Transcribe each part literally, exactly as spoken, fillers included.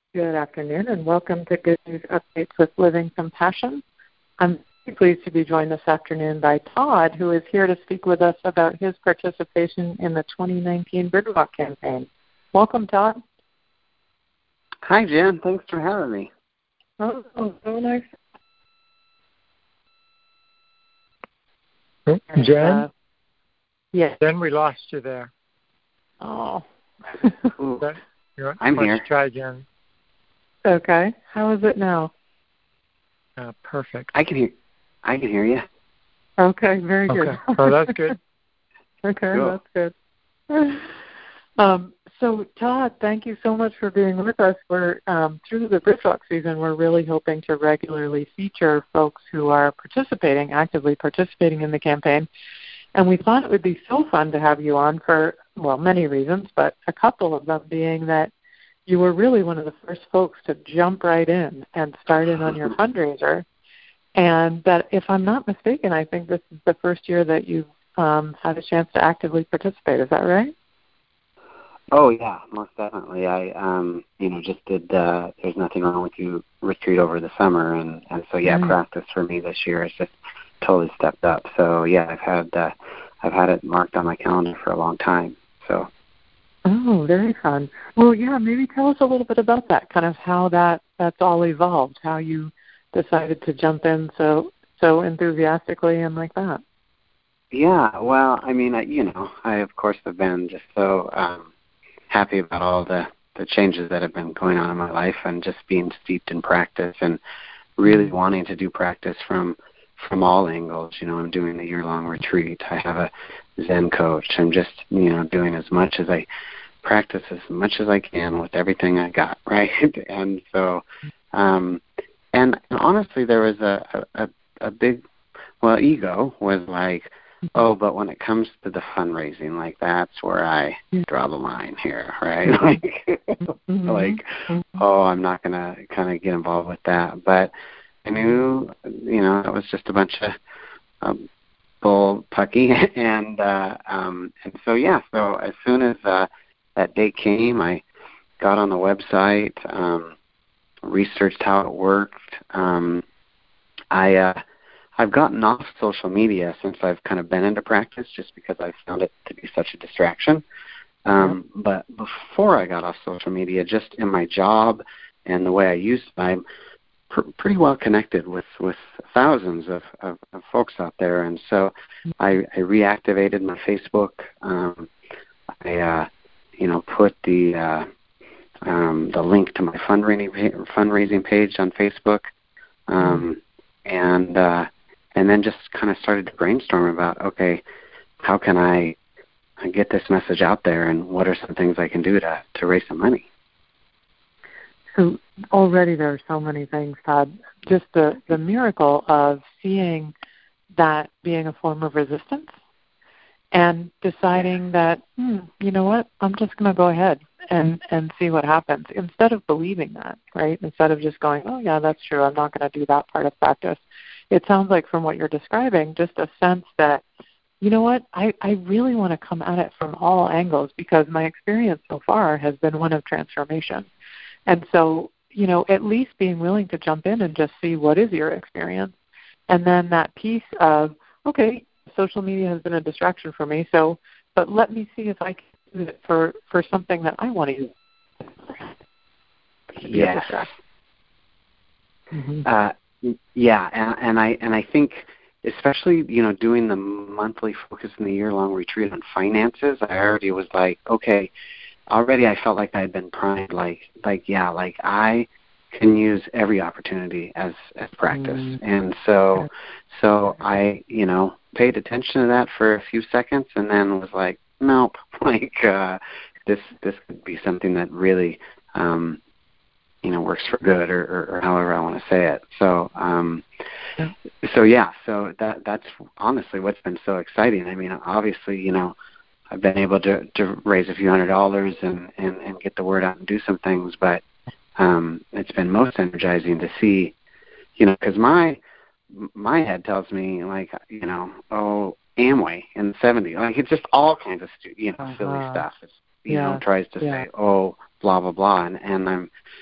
Good afternoon, and welcome to Good News Updates with Living Compassion. I'm very pleased to be joined this afternoon by Todd, who is here to speak with us about his participation in the twenty nineteen Bridgewalk campaign. Welcome, Todd. Hi, Jen. Thanks for having me. Oh, so nice. Jen? Uh, yes. Jen, we lost you there. Oh. That, you I'm want here. to try again. Okay. How is it now? Uh, perfect. I can hear. I can hear you. Okay. Very good. Okay. Oh, that's good. Okay, Cool. that's good. Um, so, Todd, thank you so much for being with us. We're um, through the Bridgewalk season. We're really hoping to regularly feature folks who are participating, actively participating in the campaign. And we thought it would be so fun to have you on for, well, many reasons, but a couple of them being that you were really one of the first folks to jump right in and start in on your fundraiser. And that, if I'm not mistaken, I think this is the first year that you've um, had a chance to actively participate. Is that right? Oh yeah, most definitely. I um, you know, just did. Uh, There's Nothing Wrong with You retreat over the summer, and and so yeah, Right. practice for me this year has just totally stepped up. So yeah, I've had uh, I've had it marked on my calendar for a long time. So. Oh, very fun. Well, yeah, maybe tell us a little bit about that, kind of how that that's all evolved, how you decided to jump in so so enthusiastically and like that. Yeah, well, I mean, I, you know, I of course have been just so um, happy about all the the changes that have been going on in my life, and just being steeped in practice, and really wanting to do practice from from all angles. You know, I'm doing the year-long retreat. I have a Zen coach. I'm just, you know, doing as much as I practice as much as I can with everything I got, right? And so, um, and, and honestly, there was a, a, a big, well, ego was like, oh, but when it comes to the fundraising, like that's where I draw the line here, right? like, Mm-hmm. like, oh, I'm not going to kind of get involved with that. But I knew, you know, it was just a bunch of um, bull pucky, and uh, um, and so yeah. So as soon as uh, that date came, I got on the website, um, researched how it worked. Um, I uh, I've gotten off social media since I've kind of been into practice, just because I found it to be such a distraction. Um, yep. But before I got off social media, just in my job and the way I used it, I'm pr- pretty well connected with, with thousands of, of, of folks out there. And so I, I reactivated my Facebook. Um, I, uh, you know, put the uh, um, the link to my fundraising fundraising page on Facebook, um, and uh, and then just kind of started to brainstorm about, okay, how can I get this message out there, and what are some things I can do to, to raise some money? So already there are so many things, Todd. Just the, the miracle of seeing that being a form of resistance and deciding that, hmm, you know what, I'm just going to go ahead and, and see what happens, instead of believing that, right? Instead of just going, oh, yeah, that's true, I'm not going to do that part of practice. It sounds like, from what you're describing, just a sense that, you know what, I, I really want to come at it from all angles, because my experience so far has been one of transformation. And so, you know, at least being willing to jump in and just see what is your experience. And then that piece of, okay, social media has been a distraction for me, so, but let me see if I can use it for, for something that I want to use. Yes. Mm-hmm. Uh, yeah, and, and I and I think, especially, you know, doing the monthly focus in the year-long retreat on finances, I already was like, okay, already I felt like I had been primed, like, like yeah, like I can use every opportunity as, as practice. Mm. And so, so I, you know, paid attention to that for a few seconds, and then was like, nope, like uh, this this could be something that really, um, you know, works for good, or, or, or however I want to say it. So, um, yeah. so yeah, so that that's honestly what's been so exciting. I mean, obviously, you know, I've been able to, to raise a few hundred dollars and, and, and get the word out and do some things, but um, it's been most energizing to see, you know, because my my head tells me, like, you know, oh, Amway in the seventies, like, it's just all kinds of stu- you know uh-huh. silly stuff. It's, you yeah. know, tries to yeah. say, oh, blah blah blah, and, and I'm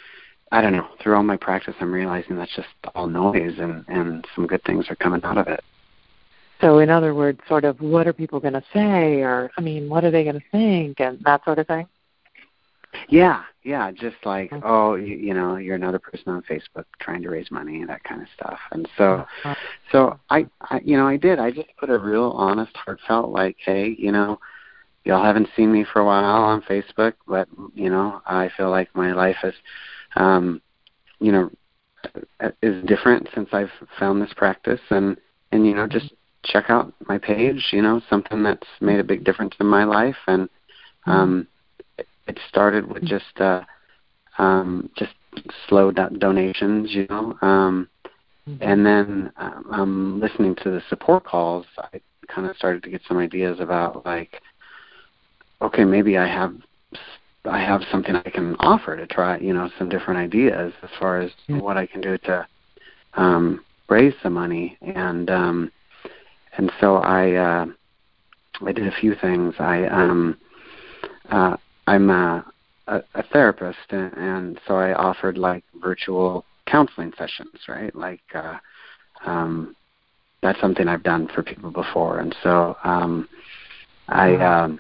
I don't know, through all my practice, I'm realizing that's just all noise, and, and some good things are coming out of it. So in other words, sort of, what are people going to say, or, I mean, what are they going to think, and that sort of thing? Yeah, yeah, just like, oh, you, you know, you're another person on Facebook trying to raise money and that kind of stuff. And so, so I, I, you know, I did. I just put a real honest, heartfelt, like, hey, you know, y'all haven't seen me for a while on Facebook, but, you know, I feel like my life is, um, you know, is different since I've found this practice, and, and, you know, just check out my page, you know, something that's made a big difference in my life. And, um, it started with just uh, um, just slow do- donations, you know, um, mm-hmm. and then um, um, listening to the support calls, I kind of started to get some ideas about, like, okay, maybe I have I have something I can offer to try, you know, some different ideas as far as mm-hmm. what I can do to um, raise some money, and um, and so I uh, I did a few things. I um, uh, I'm a, a, a therapist, and, and so I offered, like, virtual counseling sessions, right? Like, uh, um, that's something I've done for people before. And so um, I, um,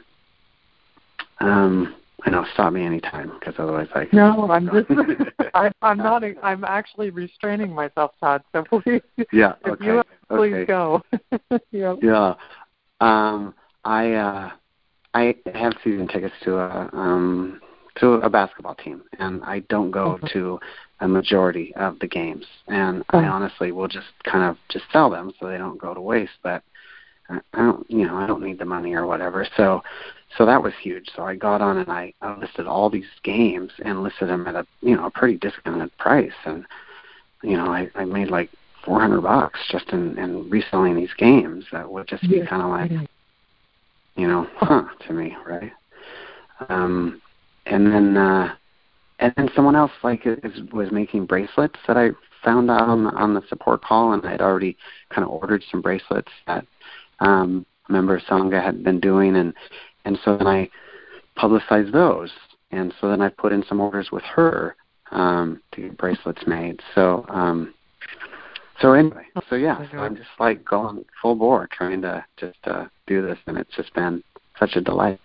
um, I know, stop me anytime, because otherwise I can. No, I'm just, I, I'm not, I'm actually restraining myself, Todd, so please, yeah, if okay, you please okay. go. yep. Yeah. Um, I, uh, I have season tickets to a um, to a basketball team, and I don't go mm-hmm. to a majority of the games. And mm-hmm. I honestly will just kind of just sell them so they don't go to waste. But I don't, you know, I don't need the money or whatever. So, so that was huge. So I got on and I, I listed all these games and listed them at a you know a pretty discounted price. And you know, I, I made like four hundred bucks just in, in reselling these games. That would just be kind of like. You know, huh, to me, right? Um, and then, uh, and then someone else like is, was making bracelets that I found out on the, on the support call, and I'd already kind of ordered some bracelets that um, a member of Sangha had been doing, and and so then I publicized those, and so then I put in some orders with her um, to get bracelets made. So. Um, So anyway, so yeah, so I'm just like going full bore trying to just uh, do this, and it's just been such a delight.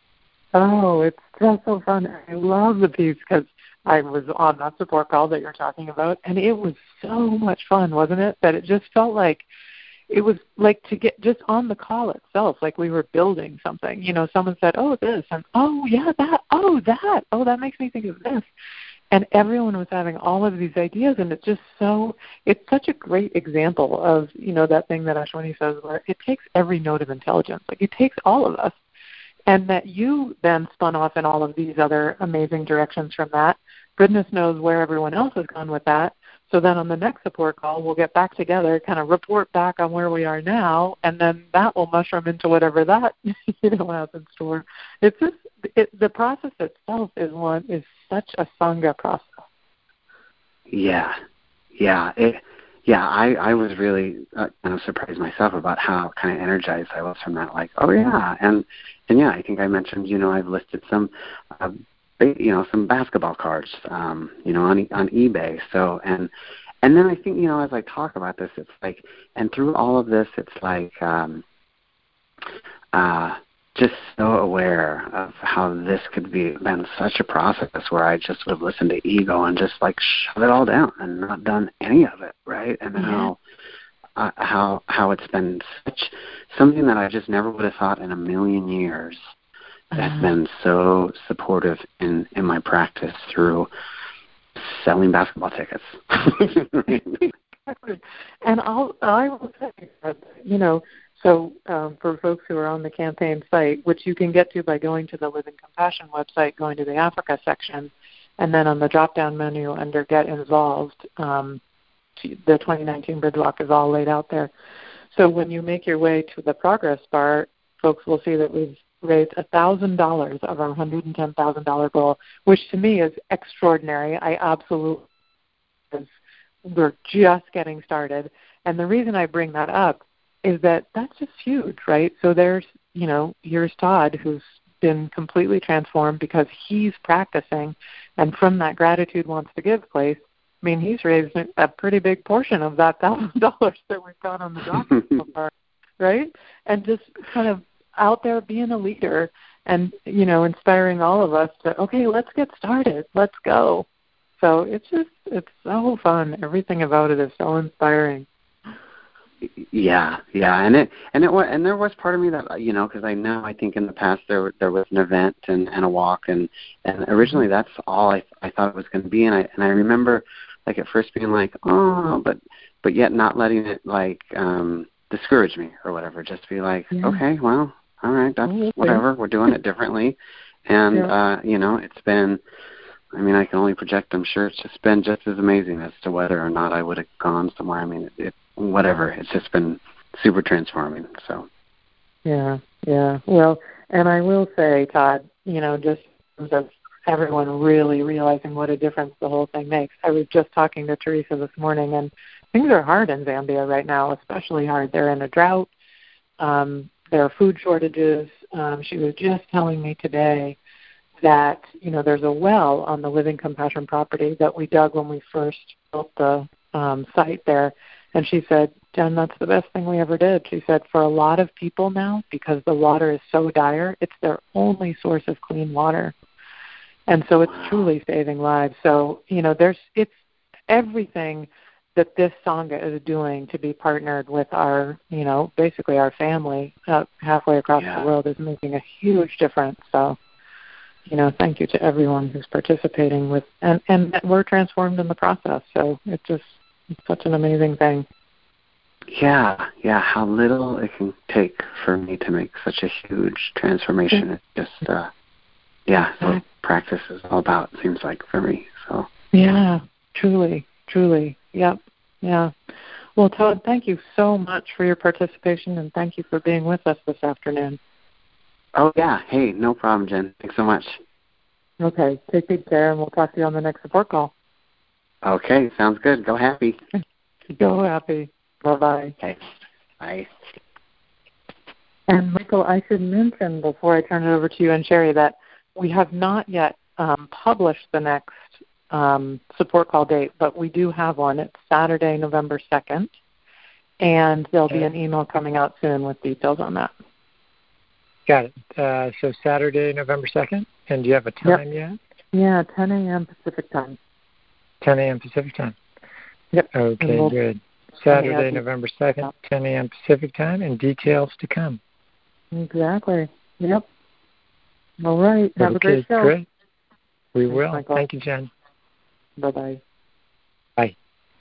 Oh, it's just so fun. I love the piece because I was on that support call that you're talking about, and it was so much fun, wasn't it? That it just felt like it was like to get just on the call itself, like we were building something. You know, someone said, oh, this, and oh, yeah, that, oh, that, oh, that makes me think of this. And everyone was having all of these ideas, and it's just so, it's such a great example of, you know, that thing that Ashwini says where it takes every note of intelligence. Like, it takes all of us. And that you then spun off in all of these other amazing directions from that. Goodness knows where everyone else has gone with that. So then on the next support call, we'll get back together, kind of report back on where we are now, and then that will mushroom into whatever that, you know, has in store. It's just, it, the process itself is one, is such a Sangha process. Yeah, yeah, it, yeah. I, I was really uh, kind of surprised myself about how kind of energized I was from that. Like, oh yeah, and and yeah, I think I mentioned, you know, I've listed some, uh, you know, some basketball cards, um, you know, on on eBay. So and and then I think, you know, as I talk about this, it's like, and through all of this, it's like, um, uh. just so aware of how this could be been such a process where I just would have listened to ego and just like shut it all down and not done any of it, right? And mm-hmm. how uh, how how it's been such something that I just never would have thought in a million years uh-huh. has been so supportive in in my practice through selling basketball tickets. And I'll I will say that, you know. So um, for folks who are on the campaign site, which you can get to by going to the Living Compassion website, going to the Africa section, and then on the drop-down menu under Get Involved, um, the twenty nineteen Bridge Walk is all laid out there. So when you make your way to the progress bar, folks will see that we've raised one thousand dollars of our one hundred ten thousand dollars goal, which to me is extraordinary. I absolutely, we're just getting started. And the reason I bring that up is that that's just huge, right? So there's, you know, here's Todd, who's been completely transformed because he's practicing, and from that gratitude wants to give place, I mean, he's raised a pretty big portion of that thousand dollars that we've got on the docket so far, right? And just kind of out there being a leader and, you know, inspiring all of us to, okay, let's get started. Let's go. So it's just, it's so fun. Everything about it is so inspiring. Yeah, yeah, and it and it was and there was part of me that, you know, because I know I think in the past there there was an event and, and a walk, and, and originally that's all I I thought it was going to be, and I and I remember like at first being like, oh, but but yet not letting it like um, discourage me or whatever. Just be like, yeah. okay, well, all right, that's okay. Whatever. We're doing it differently, and yeah. uh, you know, it's been. I mean, I can only project. I'm sure it's just been just as amazing as to whether or not I would have gone somewhere. I mean, it, it whatever. It's just been super transforming. So. Yeah, yeah. Well, and I will say, Todd, you know, just in terms of everyone really realizing what a difference the whole thing makes. I was just talking to Teresa this morning, and things are hard in Zambia right now, especially hard. They're in a drought. Um, there are food shortages. Um, she was just telling me today that, you know, there's a well on the Living Compassion property that we dug when we first built the um, site there. And she said, Jen, that's the best thing we ever did. She said, for a lot of people now, because the water is so dire, it's their only source of clean water. And so it's truly saving lives. So, you know, there's it's everything that this Sangha is doing to be partnered with our, you know, basically our family uh, halfway across yeah. the world is making a huge difference. So, you know, thank you to everyone who's participating with, and, and we're transformed in the process. So it's just it's such an amazing thing. Yeah, yeah, how little it can take for me to make such a huge transformation. It's just, uh, yeah, so practice is all about, it seems like, for me. So yeah, truly, truly, yep, yeah. Well, Todd, thank you so much for your participation, and thank you for being with us this afternoon. Oh, yeah. Hey, no problem, Jen. Thanks so much. Okay, take good care, and we'll talk to you on the next support call. Okay, sounds good. Go happy. Go happy. Bye-bye. Okay, bye. And, Michael, I should mention before I turn it over to you and Sherry that we have not yet um, published the next um, support call date, but we do have one. It's Saturday, November second, and there'll okay. be an email coming out soon with details on that. Got it. Uh, so Saturday, November second, and do you have a time yep. yet? Yeah, ten a.m. Pacific time. ten a.m. Pacific time. Yep. Okay, we'll, good. Saturday, November second, ten a.m. Pacific time, and details to come. Exactly. Yep. All right. Have okay, a great show. Great. We Thanks, will. Michael. Thank you, Jen. Bye-bye. Bye.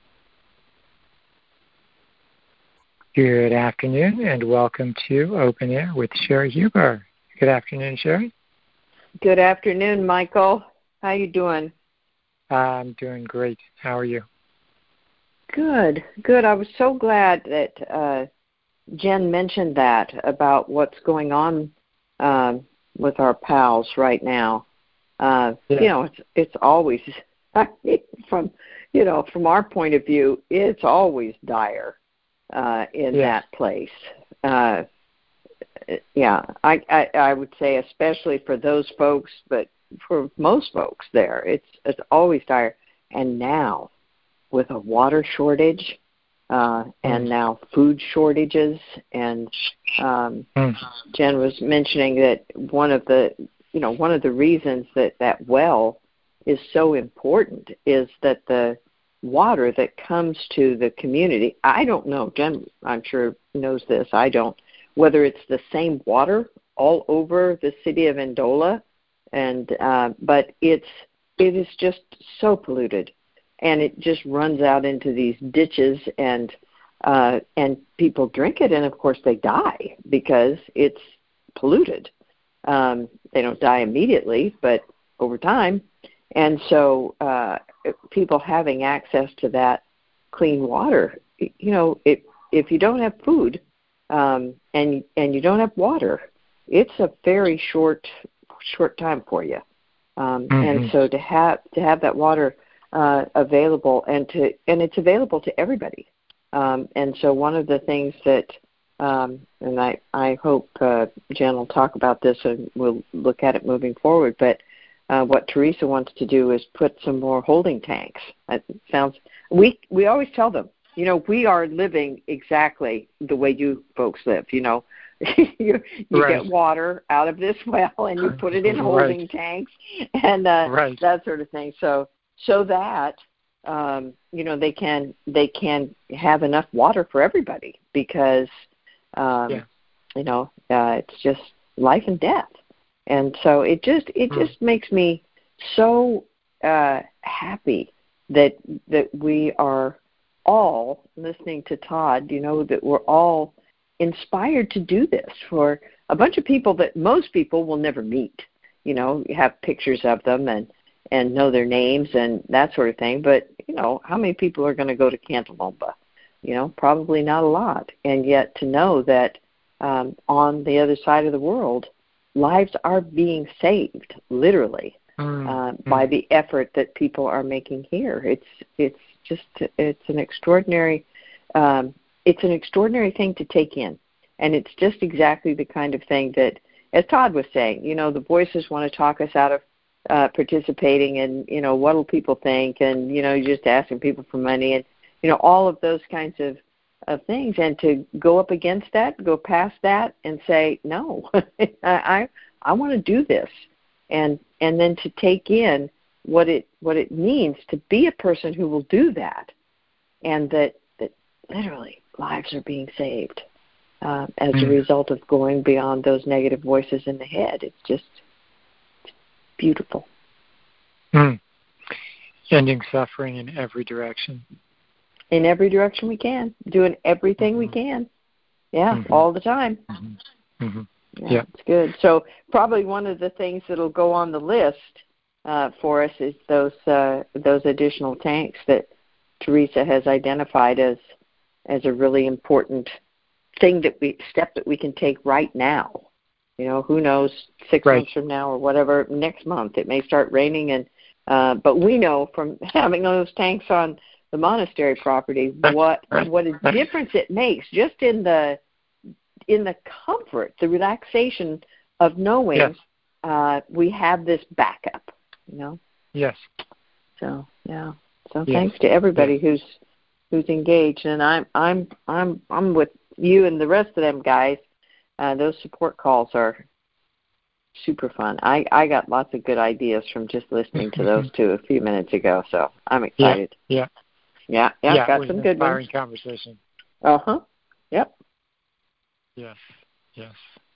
Good afternoon, and welcome to Open Air with Sherry Huber. Good afternoon, Sherry. Good afternoon, Michael. How you doing? I'm doing great. How are you? Good, good. I was so glad that uh, Jen mentioned that about what's going on uh, with our pals right now. Uh, yeah. You know, it's it's always from you know from our point of view, it's always dire uh, in yes. that place. Uh, yeah, I, I I would say especially for those folks, but for most folks there, it's it's always dire. And now, with a water shortage, uh, and mm. now food shortages, and um, mm. Jen was mentioning that one of the, you know, one of the reasons that that well is so important is that the water that comes to the community, I don't know, Jen, I'm sure knows this, I don't, whether it's the same water all over the city of Ndola, and uh, but it's it is just so polluted. And it just runs out into these ditches, and uh, and people drink it, and of course they die because it's polluted. Um, they don't die immediately, but over time. And so uh, people having access to that clean water, you know, it, if you don't have food um, and and you don't have water, it's a very short short time for you. Um, mm-hmm. And so to have to have that water Uh, available and to and it's available to everybody. Um, and so one of the things that um, and I, I hope uh, Jen will talk about this and we'll look at it moving forward, but uh, what Teresa wants to do is put some more holding tanks. It sounds we we always tell them, you know, we are living exactly the way you folks live, you know. you you right. get water out of this well and you put it in holding right. tanks and uh, right. that sort of thing. So so that um, you know they can they can have enough water for everybody because um, yeah. you know uh, it's just life and death. And so it just it mm. just makes me so uh, happy that that we are all listening to Todd. You know that we're all inspired to do this for a bunch of people that most people will never meet. You know, you have pictures of them and, and know their names and that sort of thing. But, you know, how many people are going to go to Cantalomba? You know, probably not a lot. And yet to know that um, on the other side of the world, lives are being saved, literally, mm. uh, mm. by the effort that people are making here. It's it's just it's an extraordinary um, It's an extraordinary thing to take in, and it's just exactly the kind of thing that, as Todd was saying, you know, the voices want to talk us out of uh, participating, and, you know, what will people think, and, you know, you're just asking people for money, and, you know, all of those kinds of, of things, and to go up against that, go past that, and say, no, I I want to do this, and and then to take in what it what it means to be a person who will do that, and that that literally lives are being saved uh, as mm. a result of going beyond those negative voices in the head. It's just it's beautiful. Mm. Ending suffering in every direction. In every direction we can. Doing everything mm-hmm. we can. Yeah, mm-hmm. all the time. Mm-hmm. Mm-hmm. Yeah, yeah, it's good. So probably one of the things that will go on the list uh, for us is those uh, those additional tanks that Teresa has identified as as a really important thing that we step that we can take right now. You know, who knows, six right. months from now or whatever, next month it may start raining, and uh, but we know from having those tanks on the monastery property what what a difference it makes just in the in the comfort, the relaxation of knowing yes. uh, we have this backup. You know. Yes. So yeah. So yes. thanks to everybody yes. who's who's engaged, and I'm I'm I'm I'm with you and the rest of them guys. Uh, those support calls are super fun. I, I got lots of good ideas from just listening to those two a few minutes ago, so I'm excited. Yeah, yeah, yeah. yeah. Got it was some an good inspiring ones. Conversation. Uh huh. Yep. Yes, yes.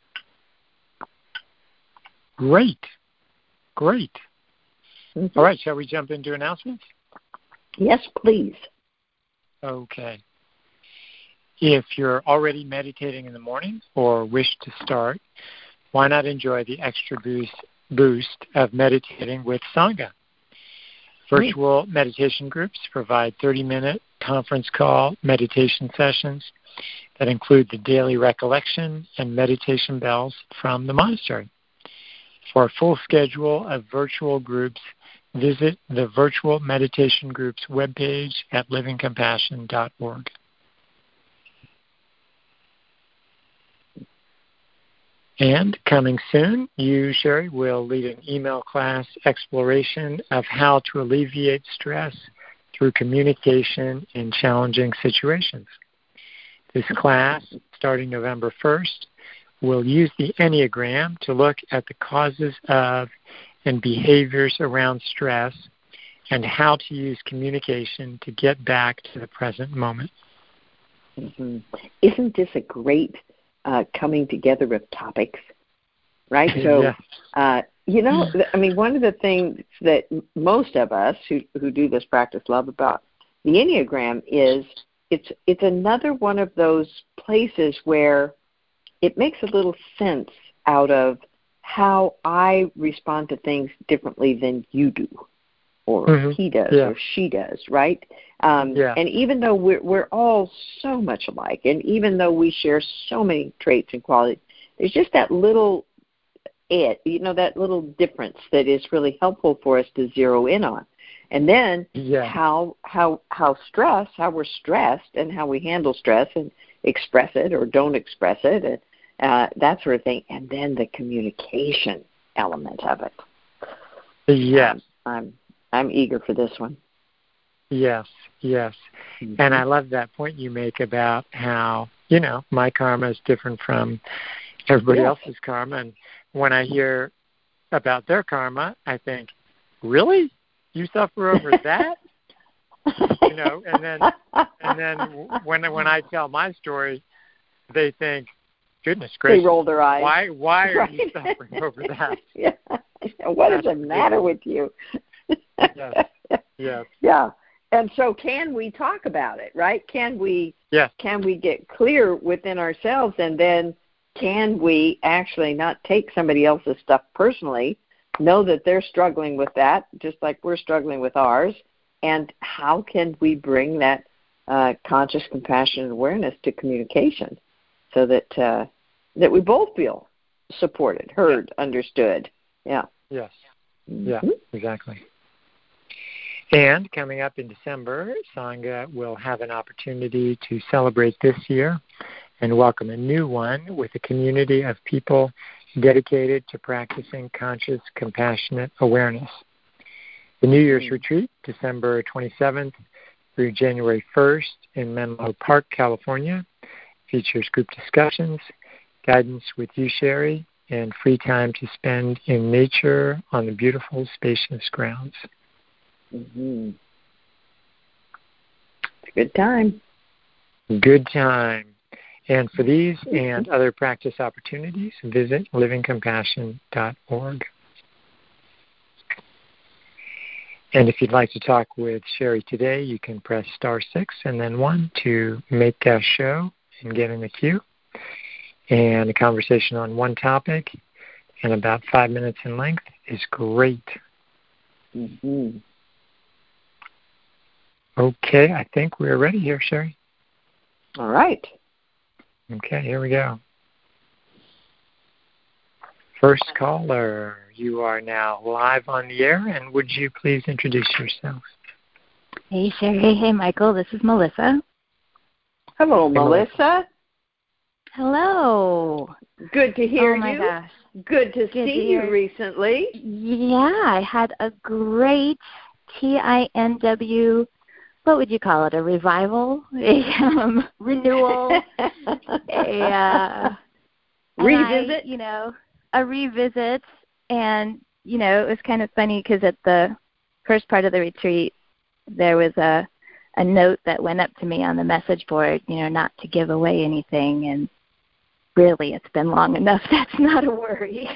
Great, great. Mm-hmm. All right, shall we jump into announcements? Yes, please. Okay. If you're already meditating in the morning or wish to start, why not enjoy the extra boost, boost of meditating with Sangha? Virtual mm. meditation groups provide thirty-minute conference call meditation sessions that include the daily recollection and meditation bells from the monastery. For a full schedule of virtual groups, visit the Virtual Meditation Groups webpage at living compassion dot org. And coming soon, you, Sherry, will lead an email class exploration of how to alleviate stress through communication in challenging situations. This class, starting November first, will use the Enneagram to look at the causes of and behaviors around stress and how to use communication to get back to the present moment. Mm-hmm. Isn't this a great uh, coming together of topics, right? So, yeah. uh, you know, I mean, one of the things that most of us who, who do this practice love about the Enneagram is it's it's another one of those places where it makes a little sense out of how I respond to things differently than you do, or mm-hmm. he does, yeah. or she does, right? Um, yeah. And even though we're we're all so much alike, and even though we share so many traits and qualities, there's just that little it, you know, that little difference that is really helpful for us to zero in on. And then yeah. how how how stress, how we're stressed, and how we handle stress, and express it or don't express it, and uh, that sort of thing. And then the communication element of it. Yes. Um, I'm I'm eager for this one. Yes, yes. Mm-hmm. And I love that point you make about how, you know, my karma is different from everybody yes. else's karma. And when I hear about their karma, I think, really? You suffer over that? You know, and then and then when when I tell my story, they think, goodness gracious. They roll their eyes. Why why are right. you suffering over that? yeah. What That's is the matter with you? yes. Yes. Yeah. And so can we talk about it, right? Can we yes. can we get clear within ourselves, and then can we actually not take somebody else's stuff personally, know that they're struggling with that just like we're struggling with ours, and how can we bring that uh, conscious, compassionate awareness to communication so that uh, that we both feel supported, heard, yeah. understood. Yeah. Yes. Mm-hmm. Yeah, exactly. And coming up in December, Sangha will have an opportunity to celebrate this year and welcome a new one with a community of people dedicated to practicing conscious, compassionate awareness. The New Year's retreat, December twenty-seventh through January first in Menlo Park, California, features group discussions, guidance with you, Sherry, and free time to spend in nature on the beautiful, spacious grounds. Mm-hmm. It's a good time. Good time. And for these and other practice opportunities, visit living compassion dot org. And if you'd like to talk with Sherry today, you can press star six and then one to make a show and get in the queue. And a conversation on one topic and about five minutes in length is great. Mm-hmm. Okay, I think we're ready here, Sherry. All right. Okay, here we go. First caller, you are now live on the air, and would you please introduce yourself? Hey, Sherry. Hey, Michael. This is Melissa. Hello, Hey, Melissa. Melissa. Hello. Good to hear you. Oh, my you. gosh. Good to Good see to you recently. Yeah, I had a great T I N W, what would you call it, a revival, a um, renewal, a uh, revisit, I, you know, a revisit. And, you know, it was kind of funny because at the first part of the retreat, there was a, a note that went up to me on the message board, you know, not to give away anything. And really, it's been long enough. That's not a worry.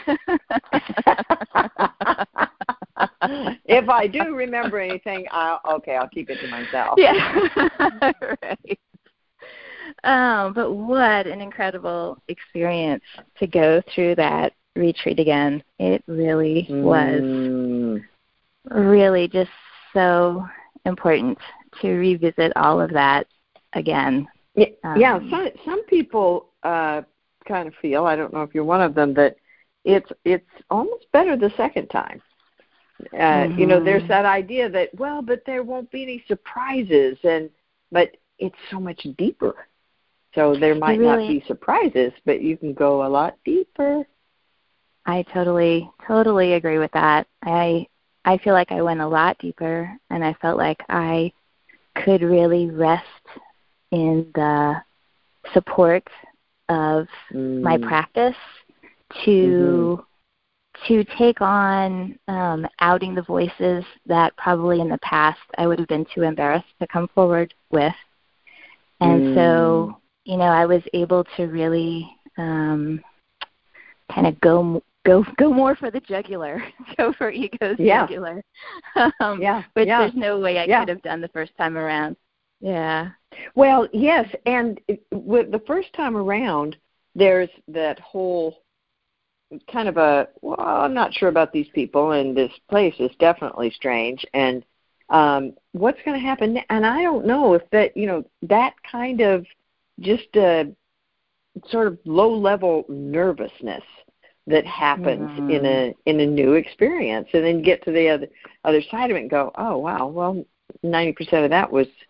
If I do remember anything, I'll, okay, I'll keep it to myself. Yeah, right. Um, but what an incredible experience to go through that retreat again. It really mm. was really just so important to revisit all of that again. Yeah, um, yeah some, some people uh, kind of feel, I don't know if you're one of them, that it's it's almost better the second time. Uh, mm-hmm. You know, there's that idea that, well, but there won't be any surprises, and but it's so much deeper. So there might really, not be surprises, but you can go a lot deeper. I totally, totally agree with that. I I feel like I went a lot deeper, and I felt like I could really rest in the support of mm. my practice to mm-hmm. to take on um, outing the voices that probably in the past I would have been too embarrassed to come forward with. And mm. so, you know, I was able to really um, kind of go go go more for the jugular, go for ego's yeah. jugular, um, yeah. which yeah. there's no way I yeah. could have done the first time around. Yeah. Well, yes, and it, with the first time around, there's that whole kind of a, well, I'm not sure about these people, and this place is definitely strange, and um, what's going to happen? And I don't know if that, you know, that kind of just a sort of low-level nervousness that happens mm-hmm. in a in a new experience, and then get to the other other side of it and go, oh wow, well, ninety percent of that was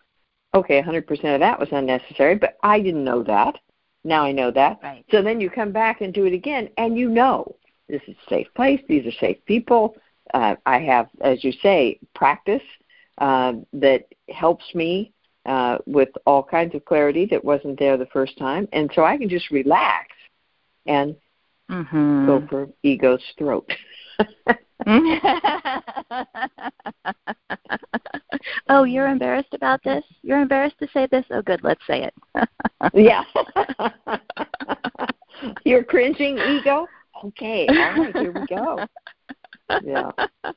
okay, one hundred percent of that was unnecessary, but I didn't know that. Now I know that. Right. So then you come back and do it again, and you know this is a safe place. These are safe people. Uh, I have, as you say, practice uh, that helps me uh, with all kinds of clarity that wasn't there the first time. And so I can just relax and mm-hmm. go for ego's throat. Oh, you're embarrassed about this? You're embarrassed to say this? Oh, good, let's say it. Yeah. You're cringing, ego? Okay, all right, here we go. Yeah.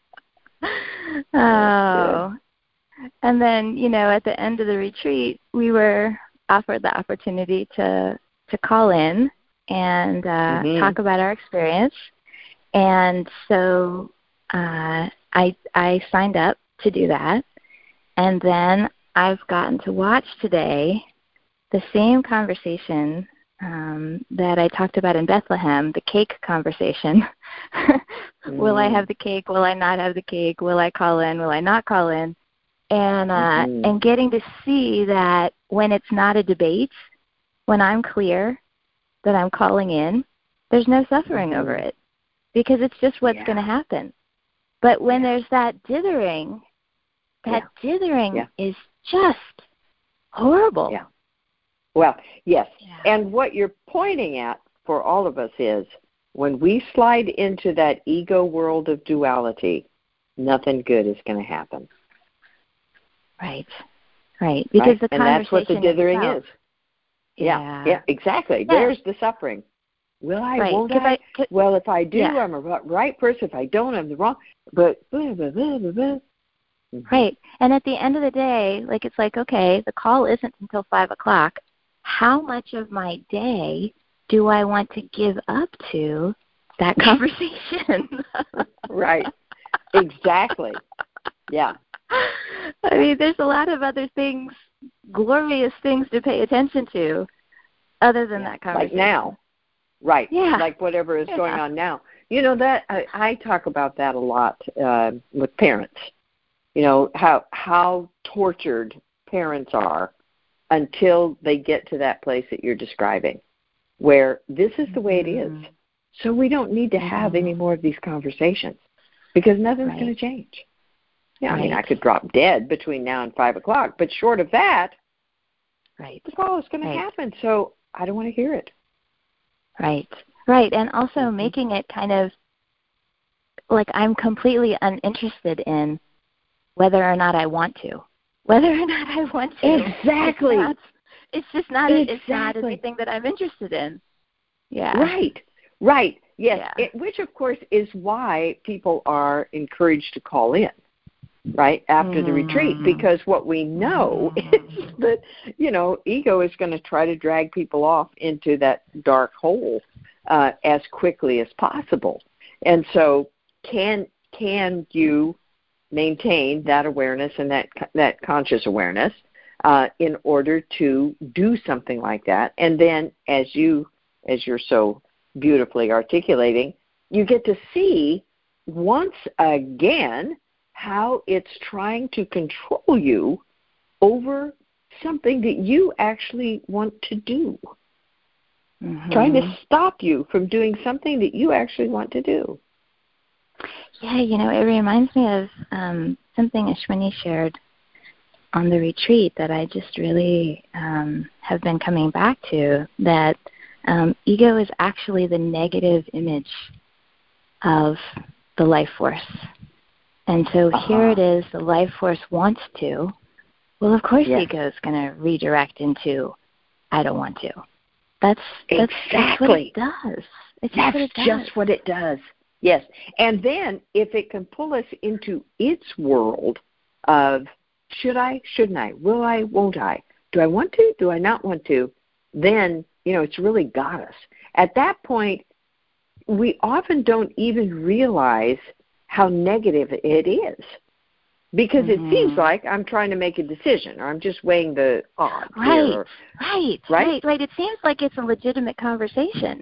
Oh. And then, you know, at the end of the retreat, we were offered the opportunity to, to call in and uh, mm-hmm. talk about our experience. And so uh, I I signed up to do that. And then I've gotten to watch today the same conversation um, that I talked about in Bethlehem, the cake conversation. mm. Will I have the cake? Will I not have the cake? Will I call in? Will I not call in? And uh, mm-hmm. and getting to see that when it's not a debate, when I'm clear that I'm calling in, there's no suffering mm-hmm. over it because it's just what's yeah. going to happen. But when yeah. there's that dithering, that yeah. dithering yeah. is just horrible. Yeah. Well, yes. Yeah. And what you're pointing at for all of us is when we slide into that ego world of duality, nothing good is going to happen. Right. Right. Because right? the and that's what the dithering itself, is. Yeah. Yeah. yeah exactly. Yeah. There's the suffering. Will I? Right. Won't I? I well, if I do, yeah. I'm a right person. If I don't, I'm the wrong. But blah, blah, blah, blah, blah. Mm-hmm. Right. And at the end of the day, like it's like, okay, the call isn't until five o'clock. How much of my day do I want to give up to that conversation? Right. Exactly. Yeah. I mean, there's a lot of other things, glorious things to pay attention to other than yeah. that conversation. Like now. Right. Yeah. Like whatever is yeah. going on now. You know, that I, I talk about that a lot uh, with parents. You know, how how tortured parents are until they get to that place that you're describing, where this is the way it is. So we don't need to have any more of these conversations because nothing's right. going to change. Yeah, right. I mean, I could drop dead between now and five o'clock, but short of that, right. the call is going right. to happen. So I don't want to hear it. Right, right, and also mm-hmm. making it kind of like I'm completely uninterested in whether or not I want to. Whether or not I want to. Exactly. It's, not, it's just not. Exactly. It's not anything that I'm interested in. Yeah. Right. Right. Yes. Yeah. It, which, of course, is why people are encouraged to call in, right, after mm. the retreat, because what we know mm. is that, you know, ego is going to try to drag people off into that dark hole uh, as quickly as possible. And so can can you maintain that awareness and that that conscious awareness uh, in order to do something like that? And then, as you as you're so beautifully articulating, you get to see once again how it's trying to control you over something that you actually want to do. Mm-hmm. Trying to stop you from doing something that you actually want to do. Yeah, you know, it reminds me of um, something Ashwini shared on the retreat that I just really um, have been coming back to, that um, ego is actually the negative image of the life force. And so uh-huh. here it is, the life force wants to. Well, of course yes. ego is going to redirect into, I don't want to. That's, that's, exactly. that's what it does. It's that's just what it does. just what it does. Yes. And then if it can pull us into its world of should I, shouldn't I, will I, won't I, do I want to, do I not want to, then, you know, it's really got us. At that point, we often don't even realize how negative it is, because mm-hmm. it seems like I'm trying to make a decision or I'm just weighing the odds. Right, here. right, right, right, right. It seems like it's a legitimate conversation.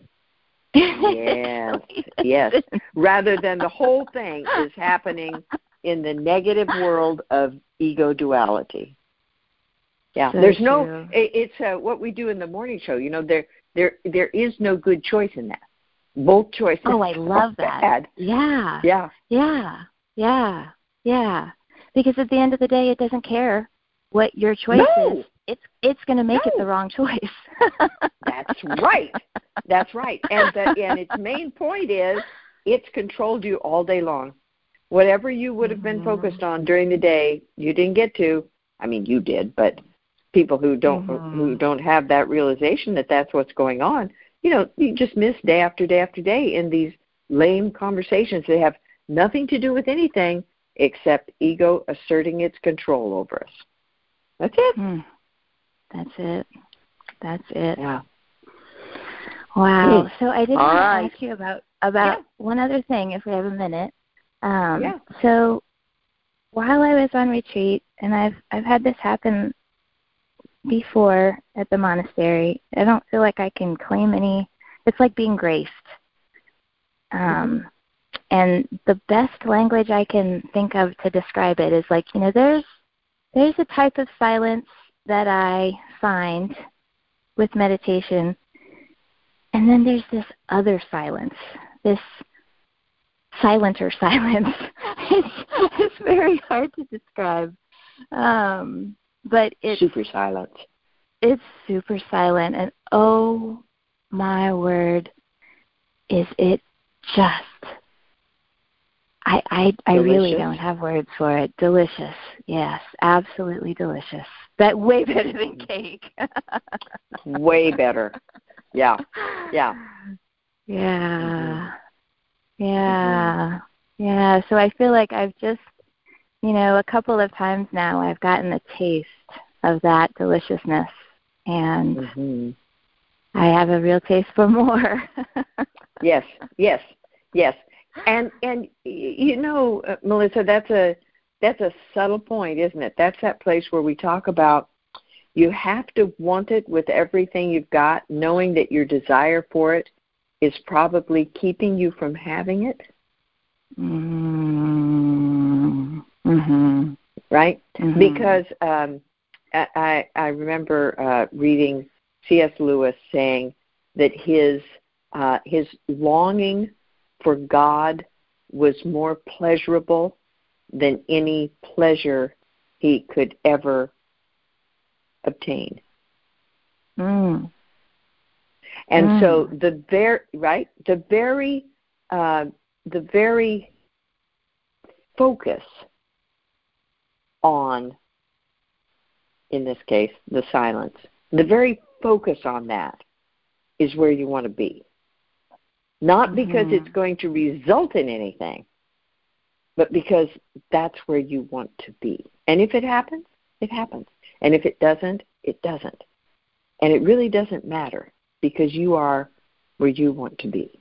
Yes, yes. Rather than the whole thing is happening in the negative world of ego duality. Yeah, So there's true. no. It, it's uh, what we do in the morning show. You know, there there there is no good choice in that. Both choices. Oh, I love that. Bad. Yeah. Yeah. Yeah. Yeah. Yeah. Because at the end of the day, it doesn't care what your choice No. is. It's it's going to make No. it the wrong choice. That's right. That's right. And the, and its main point is it's controlled you all day long. Whatever you would have mm-hmm. been focused on during the day, you didn't get to. I mean, you did, but people who don't mm-hmm. who don't have that realization that that's what's going on, you know, you just miss day after day after day in these lame conversations. They have nothing to do with anything except ego asserting its control over us. That's it. Mm. That's it. That's it. Yeah. Wow. Mm. So I did All want right. to ask you about about yeah. one other thing, if we have a minute. Um, yeah. So while I was on retreat, and I've I've had this happen before at the monastery, I don't feel like I can claim any. It's like being graced. Um, and the best language I can think of to describe it is like, you know, there's there's a type of silence that I find with meditation, and then there's this other silence, this silenter silence. it's, it's very hard to describe, um, but it's super silent. It's super silent, and oh my word, is it just? I I, I really don't have words for it. Delicious, yes, absolutely delicious. That way better than cake. Way better. Yeah, yeah, yeah, mm-hmm. yeah, yeah. So I feel like I've just, you know, a couple of times now I've gotten a taste of that deliciousness, and mm-hmm. I have a real taste for more. yes, yes, yes. And and you know, uh, Melissa, that's a that's a subtle point, isn't it? That's that place where we talk about you have to want it with everything you've got, knowing that your desire for it is probably keeping you from having it. Mm-hmm. Right? Mm-hmm. Because um, I I remember uh, reading C S Lewis saying that his uh, his longing for God was more pleasurable than any pleasure he could ever obtain. Mm. And mm. so the very right, the very uh, the very focus on, in this case, the silence, the very focus on that is where you want to be. Not mm-hmm. because it's going to result in anything, but because that's where you want to be. And if it happens, it happens. And if it doesn't, it doesn't. And it really doesn't matter because you are where you want to be.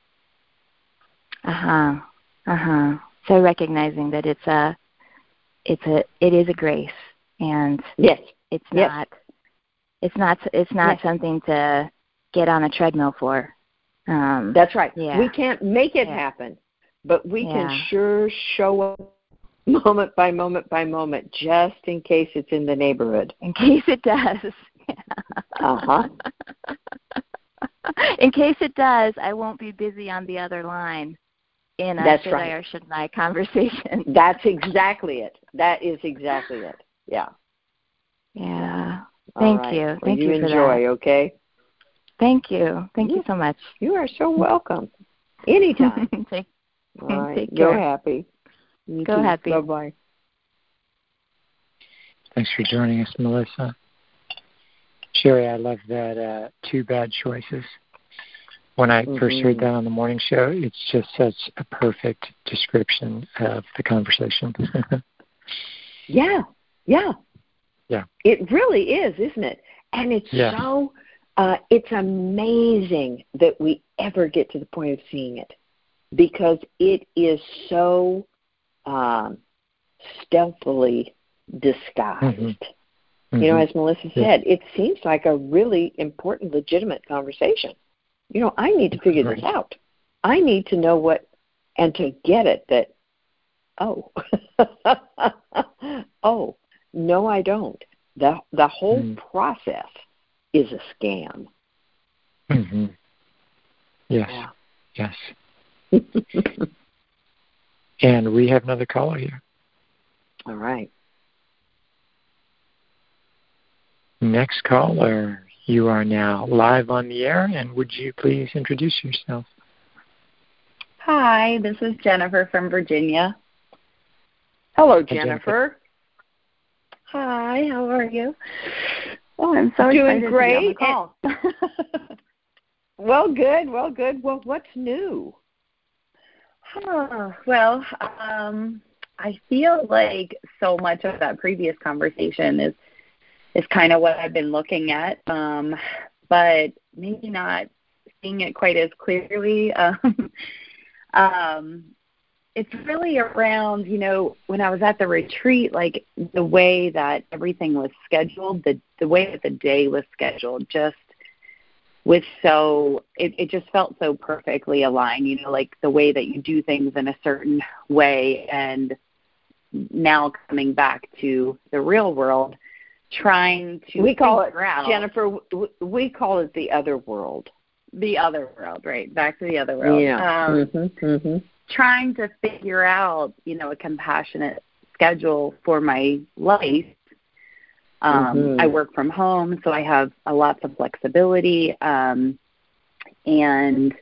Uh-huh. Uh-huh. So recognizing that it's a it's a it is a grace, and yes. it's yes. not it's not it's not yes. something to get on a treadmill for. Um, That's right. Yeah. We can't make it yeah. happen, but we yeah. can sure show up moment by moment by moment, just in case it's in the neighborhood. In case it does. uh-huh. In case it does, I won't be busy on the other line in a That's should right. I or shouldn't I conversation. That's exactly it. That is exactly it. Yeah. Yeah. Thank right. you. Well, Thank you, you for enjoy, that. okay? Thank you. Thank you, you so much. You are so welcome. Anytime. take, All right. take Go care. happy. You Go too. happy. Bye-bye. Thanks for joining us, Melissa. Sherry, I love that uh, two bad choices. When I mm-hmm. first heard that on the morning show, it's just such a perfect description of the conversation. yeah, yeah. Yeah. It really is, isn't it? And it's yeah. so, uh, it's amazing that we ever get to the point of seeing it because it is so um, stealthily disguised. Mm-hmm. You know, as Melissa said, yeah. it seems like a really important, legitimate conversation. You know, I need to figure this out. I need to know what, and to get it that, oh, oh, no, I don't. The the whole mm. process is a scam. Mm-hmm. Yes. Yeah. Yes. And we have another caller here. All right. Next caller, you are now live on the air, and would you please introduce yourself? Hi, this is Jennifer from Virginia. Hello, Hi, Jennifer. Hi, how are you? Oh, I'm so Doing excited great. to be on the call. Well, good. Well, good. Well, what's new? Huh, well, um, I feel like so much of that previous conversation is is kind of what I've been looking at, um, but maybe not seeing it quite as clearly. Um, um, it's really around, you know, when I was at the retreat, like the way that everything was scheduled, the the way that the day was scheduled, just was so, it, it just felt so perfectly aligned, you know, like the way that you do things in a certain way. And now coming back to the real world, trying to we call it, out, Jennifer, we call it the other world. The other world, right? Back to the other world. Yeah. Um, mm-hmm, mm-hmm. Trying to figure out, you know, a compassionate schedule for my life. Um, mm-hmm. I work from home, so I have a lots of flexibility, um, and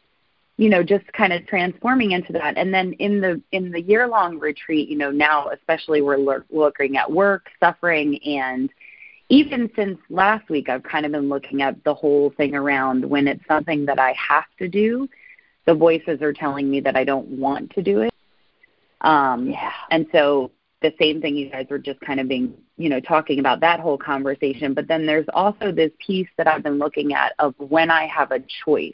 you know, just kind of transforming into that. And then in the in the year long retreat, you know, now especially we're lo- looking at work, suffering, and even since last week, I've kind of been looking at the whole thing around when it's something that I have to do, the voices are telling me that I don't want to do it. Um, yeah. And so the same thing you guys were just kind of being, you know, talking about that whole conversation. But then there's also this piece that I've been looking at of when I have a choice.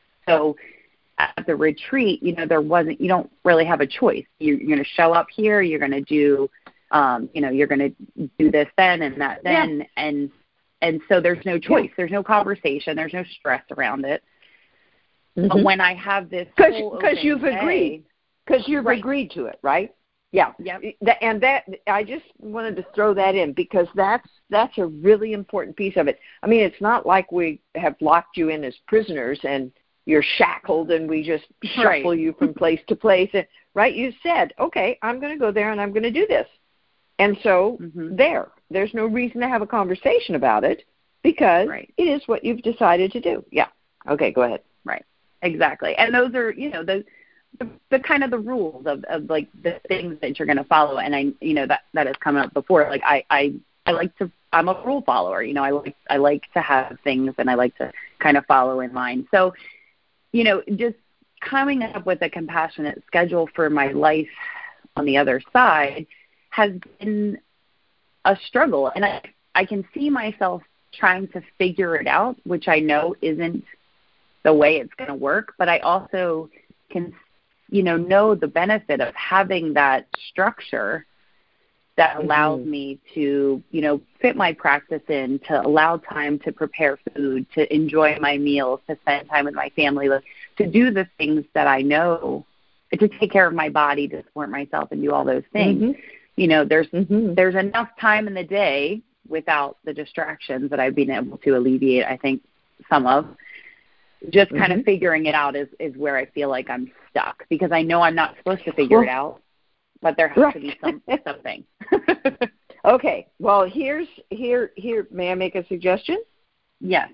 So at the retreat, you know, there wasn't, you don't really have a choice. You, you're going to show up here, you're going to do, um, you know, you're going to do this then and that then. Yeah. And, and so there's no choice. Yeah. There's no conversation. There's no stress around it. Mm-hmm. But when I have this, because you've day, agreed, because you've right. agreed to it, right? Yeah. Yep. And that, I just wanted to throw that in because that's that's a really important piece of it. I mean, it's not like we have locked you in as prisoners and you're shackled and we just shuffle right. you from place to place. Right? You said, okay, I'm going to go there and I'm going to do this. And so mm-hmm. there, there's no reason to have a conversation about it because right. it is what you've decided to do. Yeah. Okay, go ahead. Right. Exactly. And those are, you know, the the, the kind of the rules of, of like the things that you're going to follow. And I, you know, that, that has come up before. Like I, I, I like to, I'm a rule follower, you know, I like, I like to have things and I like to kind of follow in line. So, you know, just coming up with a compassionate schedule for my life on the other side has been a struggle. And I, I can see myself trying to figure it out, which I know isn't the way it's going to work, but I also can, you know, know the benefit of having that structure that allows mm-hmm. me to, you know, fit my practice in, to allow time to prepare food, to enjoy my meals, to spend time with my family, to do the things that I know, to take care of my body, to support myself and do all those things. Mm-hmm. You know, there's mm-hmm. there's enough time in the day without the distractions that I've been able to alleviate, I think, some of. Just kind mm-hmm. of figuring it out is, is where I feel like I'm stuck because I know I'm not supposed to figure well, it out, but there has right. to be some, something. Okay. Well, here's here here. May I make a suggestion? Yes.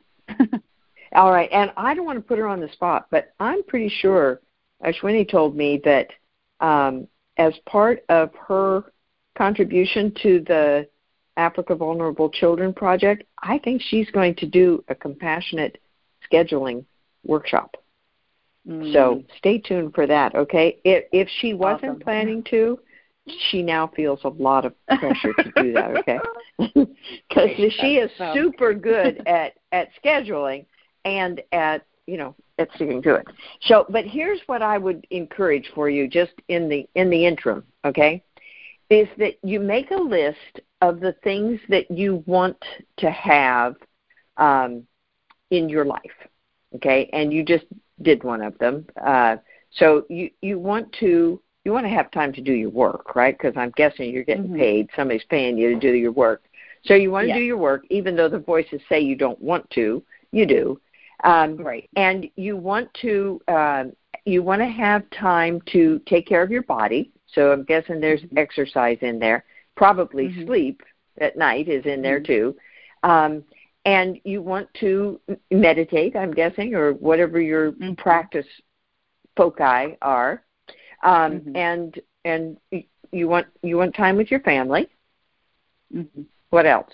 All right. And I don't want to put her on the spot, but I'm pretty sure Ashwini told me that um, as part of her contribution to the Africa Vulnerable Children Project, I think she's going to do a compassionate scheduling workshop. Mm. So stay tuned for that, okay? If, if she wasn't awesome. planning to, she now feels a lot of pressure to do that, okay? Because she is super good at, at scheduling and at, you know, at sticking to it. So, but here's what I would encourage for you just in the in the interim, okay, is that you make a list of the things that you want to have um, in your life. Okay, and you just did one of them. Uh, so you, you want to you want to have time to do your work, right? Because I'm guessing you're getting mm-hmm. paid. Somebody's paying you to do your work. So you want to Yeah. do your work, even though the voices say you don't want to. You do. Um, Right. And you want to uh, you want to have time to take care of your body. So I'm guessing there's Mm-hmm. exercise in there. Probably Mm-hmm. sleep at night is in there Mm-hmm. too. Um, and you want to meditate, I'm guessing, or whatever your Mm-hmm. practice foci are. Um, Mm-hmm. and and you want you want time with your family. Mm-hmm. What else?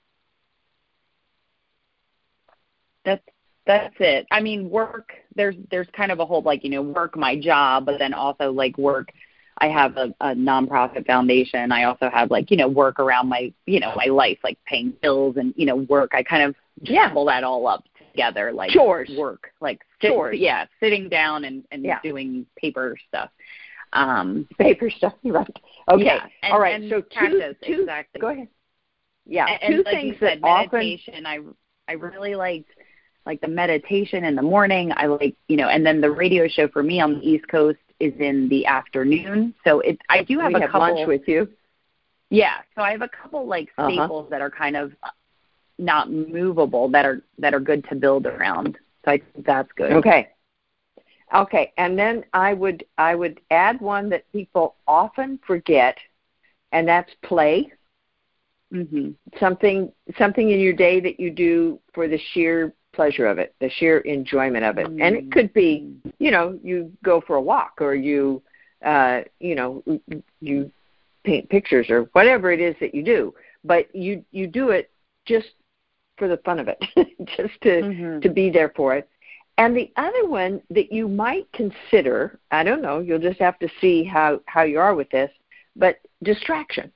That's that's it. I mean, work. There's there's kind of a whole like you know work my job, but then also like work. I have a, a nonprofit foundation. I also have like you know work around my you know my life, like paying bills and you know work. I kind of jumble that all up together, like Chores. work, like sit, Chores. Yeah, sitting down and and Yeah. doing paper stuff. Um, Paper stuff, right? Okay. Yeah, and, All right. and So two, practice, two. exactly. Go ahead. Yeah. And, two and like things you said, that often. meditation. I I really liked like the meditation in the morning. I like you know, and then the radio show for me on the East Coast is in the afternoon. So it I do have we a have couple. lunch with you. Yeah, so I have a couple like Uh-huh. staples that are kind of not movable that are that are good to build around. So I think that's good. Okay. Okay, and then I would I would add one that people often forget, and that's play. Mm-hmm. Something something in your day that you do for the sheer pleasure of it, the sheer enjoyment of it. Mm-hmm. And it could be, you know, you go for a walk, or you uh, you know, you paint pictures, or whatever it is that you do. But you you do it just for the fun of it, just to Mm-hmm. to be there for it. And the other one that you might consider, I don't know, you'll just have to see how, how you are with this, but distraction.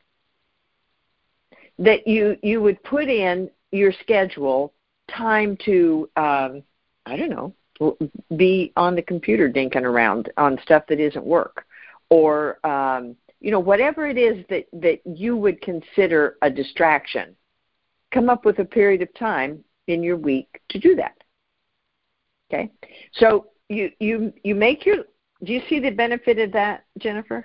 That you, you would put in your schedule time to, um, I don't know, be on the computer dinking around on stuff that isn't work. Or, um, you know, whatever it is that, that you would consider a distraction, come up with a period of time in your week to do that. Okay, so you, you you make your. Do you see the benefit of that, Jennifer?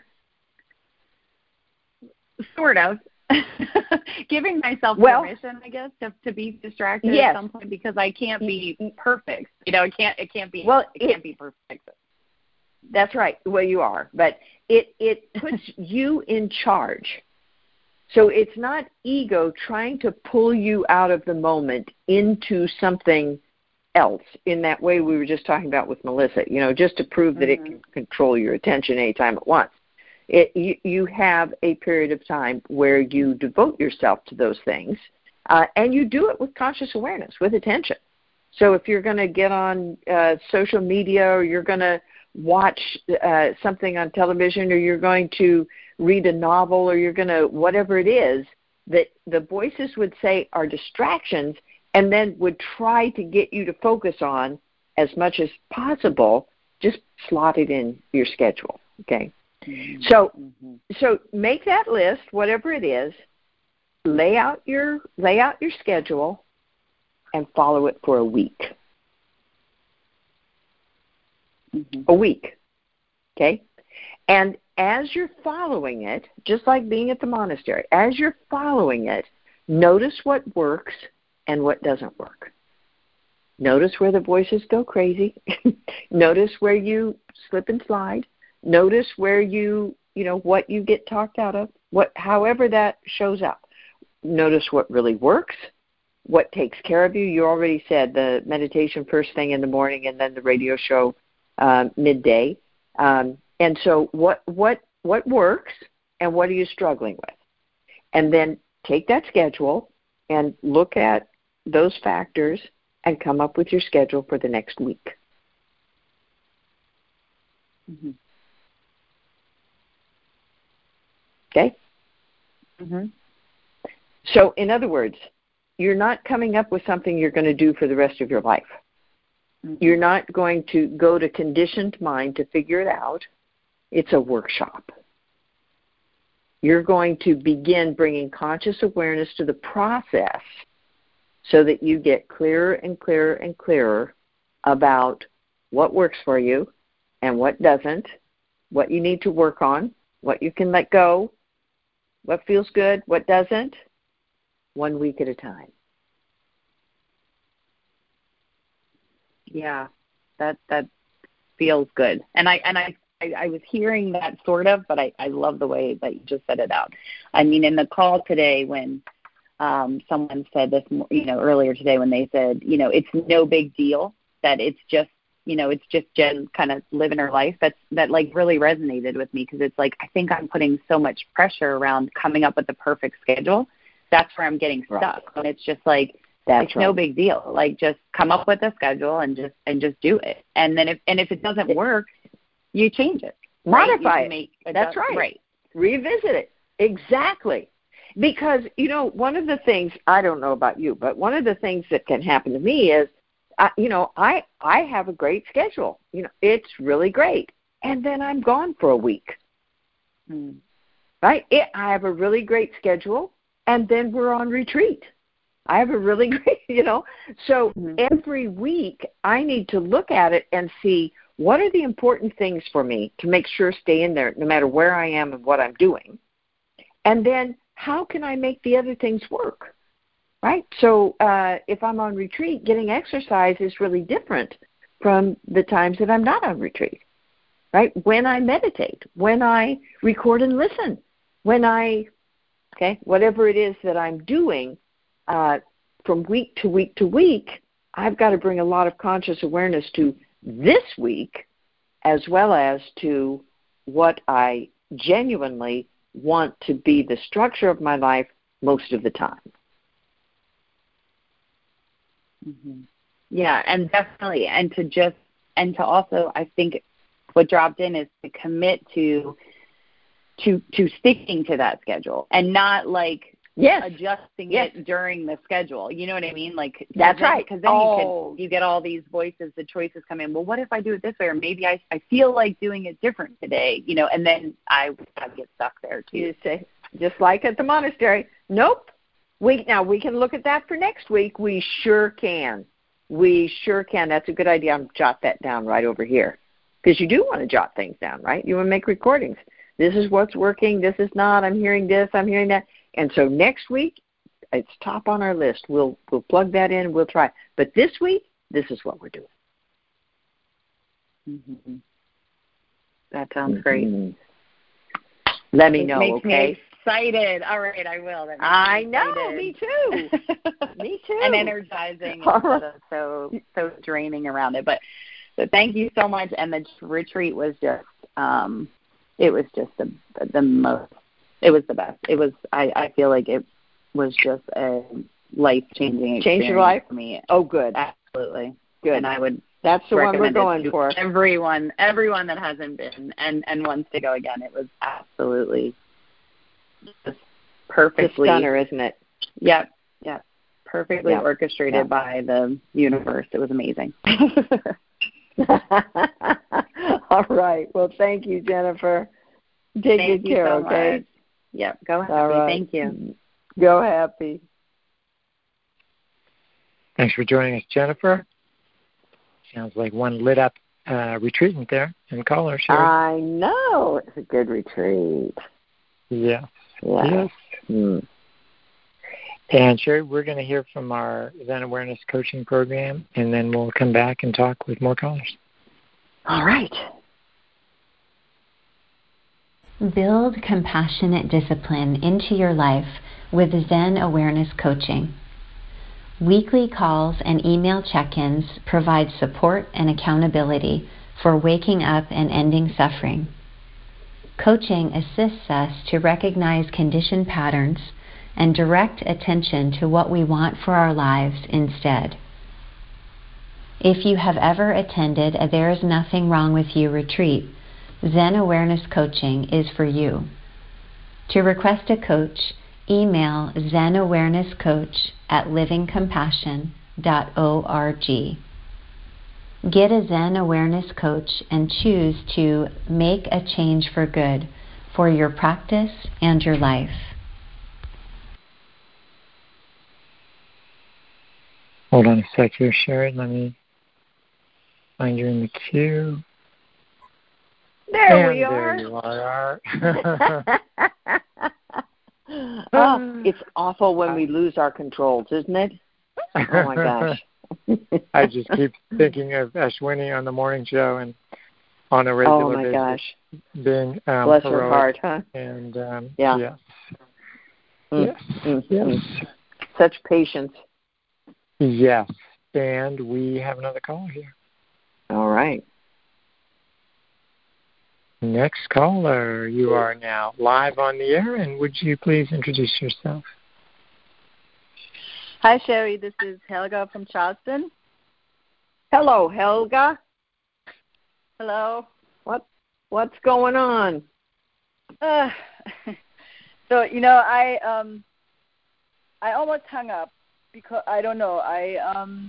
Sort of. Giving myself well, permission, I guess, to to be distracted yes. at some point, because I can't be perfect. You know, it can't it can't be well, it, it can't be perfect. That's right. Well, you are, but it it puts you in charge. So it's not ego trying to pull you out of the moment into something else in that way we were just talking about with Melissa, you know, just to prove that Mm-hmm. it can control your attention anytime at once. It, you, you have a period of time where you devote yourself to those things, uh, and you do it with conscious awareness, with attention. So if you're going to get on uh, social media, or you're going to watch uh, something on television, or you're going to read a novel, or you're going to, whatever it is, that the voices would say are distractions, and then would try to get you to focus on as much as possible, just slot it in your schedule, okay? Mm-hmm. So mm-hmm. so make that list, whatever it is, lay out your lay out your schedule, and follow it for a week. Mm-hmm. A week, okay? And as you're following it, just like being at the monastery, as you're following it, notice what works and what doesn't work. Notice where the voices go crazy. Notice where you slip and slide. Notice where you, you know, what you get talked out of, what, however that shows up. Notice what really works, what takes care of you. You already said the meditation first thing in the morning, and then the radio show uh, midday. Um, and so what, what, what works, and what are you struggling with? And then take that schedule and look at those factors and come up with your schedule for the next week. Mm-hmm. Okay? Mm-hmm. So, in other words, you're not coming up with something you're going to do for the rest of your life. Mm-hmm. You're not going to go to conditioned mind to figure it out. It's a workshop. You're going to begin bringing conscious awareness to the process, so that you get clearer and clearer and clearer about what works for you and what doesn't, what you need to work on, what you can let go, what feels good, what doesn't, one week at a time. Yeah, that that feels good. And I and I, I, I was hearing that sort of, but I, I love the way that you just said it out. I mean, in the call today when um, someone said this, you know, earlier today when they said, you know, it's no big deal, that it's just, you know, it's just Jen kind of living her life. That's, that like really resonated with me because it's like, I think I'm putting so much pressure around coming up with the perfect schedule. That's where I'm getting stuck. Right. And it's just like, That's it's right. no big deal. Like just come up with a schedule and just and just do it. And then if and if it doesn't work, you change it. Modify right? it. Make That's right. right. Revisit it. Exactly. Because, you know, one of the things, I don't know about you, but one of the things that can happen to me is, uh, you know, I, I have a great schedule. You know, it's really great. And then I'm gone for a week. Hmm. Right? It, I have a really great schedule, and then we're on retreat. I have a really great, you know. So mm-hmm. every week I need to look at it and see what are the important things for me to make sure stay in there no matter where I am and what I'm doing. And then how can I make the other things work, right? So uh, if I'm on retreat, getting exercise is really different from the times that I'm not on retreat, right? When I meditate, when I record and listen, when I, okay, whatever it is that I'm doing, Uh, from week to week to week, I've got to bring a lot of conscious awareness to this week as well as to what I genuinely want to be the structure of my life most of the time. Mm-hmm. Yeah, and definitely, and to just, and to also, I think what dropped in is to commit to, to, to sticking to that schedule and not like, Yes. adjusting yes. it during the schedule. You know what I mean? Like that's then, right. Because then oh. you can you get all these voices, the choices come in. Well, what if I do it this way? Or maybe I I feel like doing it different today. You know, and then I, I get stuck there too. You say just like at the monastery. Nope. We now we can look at that for next week. We sure can. We sure can. That's a good idea. I'm jot that down right over here because you do want to jot things down, right? You want to make recordings. This is what's working. This is not. I'm hearing this. I'm hearing that. And so next week, it's top on our list. We'll we'll plug that in. We'll try. But this week, this is what we're doing. Mm-hmm. That sounds great. Mm-hmm. Let me it know, makes okay? Me excited. All right, I will. That makes I me know. Me too. me too. And energizing instead of so so draining around it. But so thank you so much. And the retreat was just um, it was just the the most. It was the best. It was. I, I feel like it was just a life-changing experience. Change your life for me. Oh, good. Absolutely. Good. And I would. That's the one we're going for. Everyone, everyone that hasn't been and, and wants to go again. It was absolutely just perfectly. It's a stunner, isn't it? Yep. Yep. Perfectly yep. orchestrated yep. by the universe. It was amazing. All right. Well, thank you, Jennifer. Take thank good care, so okay? Much. Yep, go happy. Right. Thank you. Go happy. Thanks for joining us, Jennifer. Sounds like one lit up uh, retreatant there in caller, Sherry. I know. It's a good retreat. Yes. Yeah. Yes. Mm. And Sherry, we're going to hear from our Zen Awareness Coaching Program, and then we'll come back and talk with more callers. All right. Build compassionate discipline into your life with Zen Awareness Coaching. Weekly calls and email check-ins provide support and accountability for waking up and ending suffering. Coaching assists us to recognize conditioned patterns and direct attention to what we want for our lives instead. If you have ever attended a There Is Nothing Wrong With You retreat, Zen Awareness Coaching is for you. To request a coach, email zenawarenesscoach at living compassion dot org. Get a Zen Awareness Coach and choose to make a change for good for your practice and your life. Hold on a sec here, Sherry. Let me find you in the queue. There and we are. There you are. Oh, it's awful when we lose our controls, isn't it? Oh my gosh. I just keep thinking of Ashwini on the morning show and on a regular oh my basis, gosh. being um, bless heroic. her heart, huh? And um, yeah. yes, mm. yes, mm. yes, mm. Such patience. Yes, and we have another call here. All right. Next caller, you are now live on the air, and would you please introduce yourself? Hi, Sherry. This is Helga from Charleston. Hello, Helga. Hello. What What's going on? Uh, so you know, I um, I almost hung up because I don't know. I um,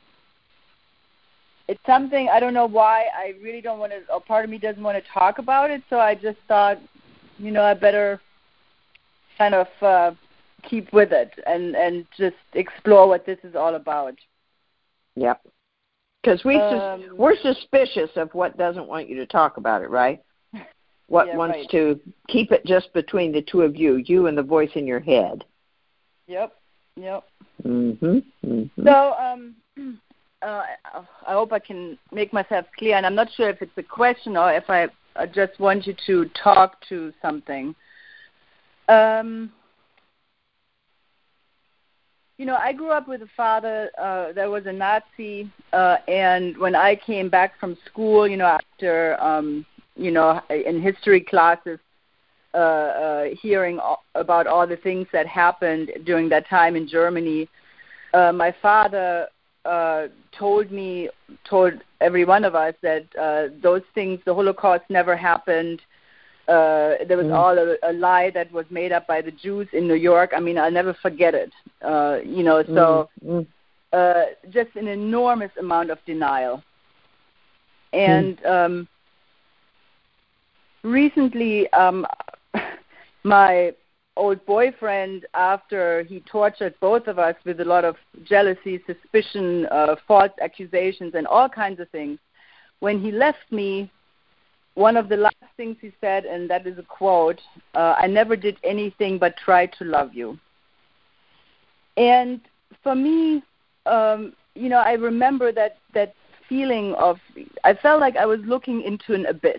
it's something I don't know why. I really don't want to. Or part of me doesn't want to talk about it. So I just thought, you know, I better kind of uh, keep with it and and just explore what this is all about. Yep. Because we um, sus- we're suspicious of what doesn't want you to talk about it, right? What yeah, wants right. to keep it just between the two of you, you and the voice in your head. Yep, yep. Mm-hmm. mm-hmm. So um, uh, I hope I can make myself clear, and I'm not sure if it's a question or if I, I just want you to talk to something. Um, You know, I grew up with a father uh, that was a Nazi, uh, and when I came back from school, you know, after, um, you know, in history classes, uh, uh, hearing all, about all the things that happened during that time in Germany, uh, my father uh, told me, told every one of us that uh, those things, the Holocaust never happened. Uh, there was mm. all a, a lie that was made up by the Jews in New York. I mean, I'll never forget it. Uh, you know, so mm. uh, just an enormous amount of denial. And mm. um, recently, um, my old boyfriend, after he tortured both of us with a lot of jealousy, suspicion, uh, false accusations, and all kinds of things, when he left me, one of the last things he said, and that is a quote, uh, I never did anything but try to love you. And for me, um, you know, I remember that, that feeling of, I felt like I was looking into an abyss.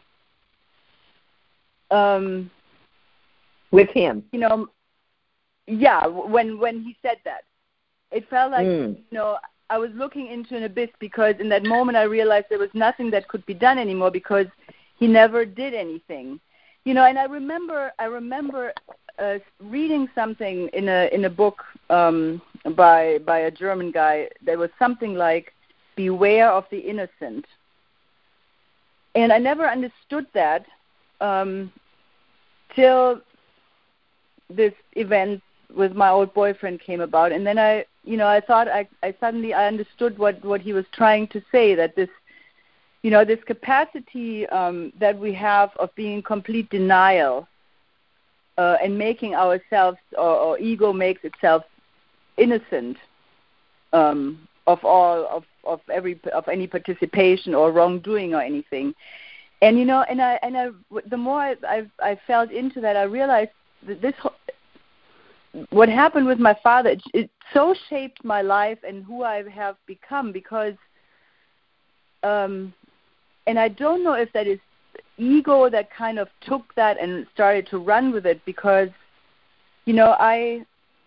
Um, With him? You know, yeah, when, when he said that. It felt like, mm. you know, I was looking into an abyss because in that moment I realized there was nothing that could be done anymore because he never did anything, you know. And I remember, I remember uh, reading something in a in a book um, by by a German guy. There was something like, "Beware of the innocent," and I never understood that um, till this event with my old boyfriend came about, and then I. You know, I thought I, I suddenly I understood what, what he was trying to say, that this, you know, this capacity um, that we have of being in complete denial uh, and making ourselves, or, or ego makes itself innocent um, of all, of, of every, of any participation or wrongdoing or anything. And, you know, and I, and I, the more I, I, I felt into that, I realized that this whole, what happened with my father, it, it so shaped my life and who I have become because, um, and I don't know if that is ego that kind of took that and started to run with it because, you know, I,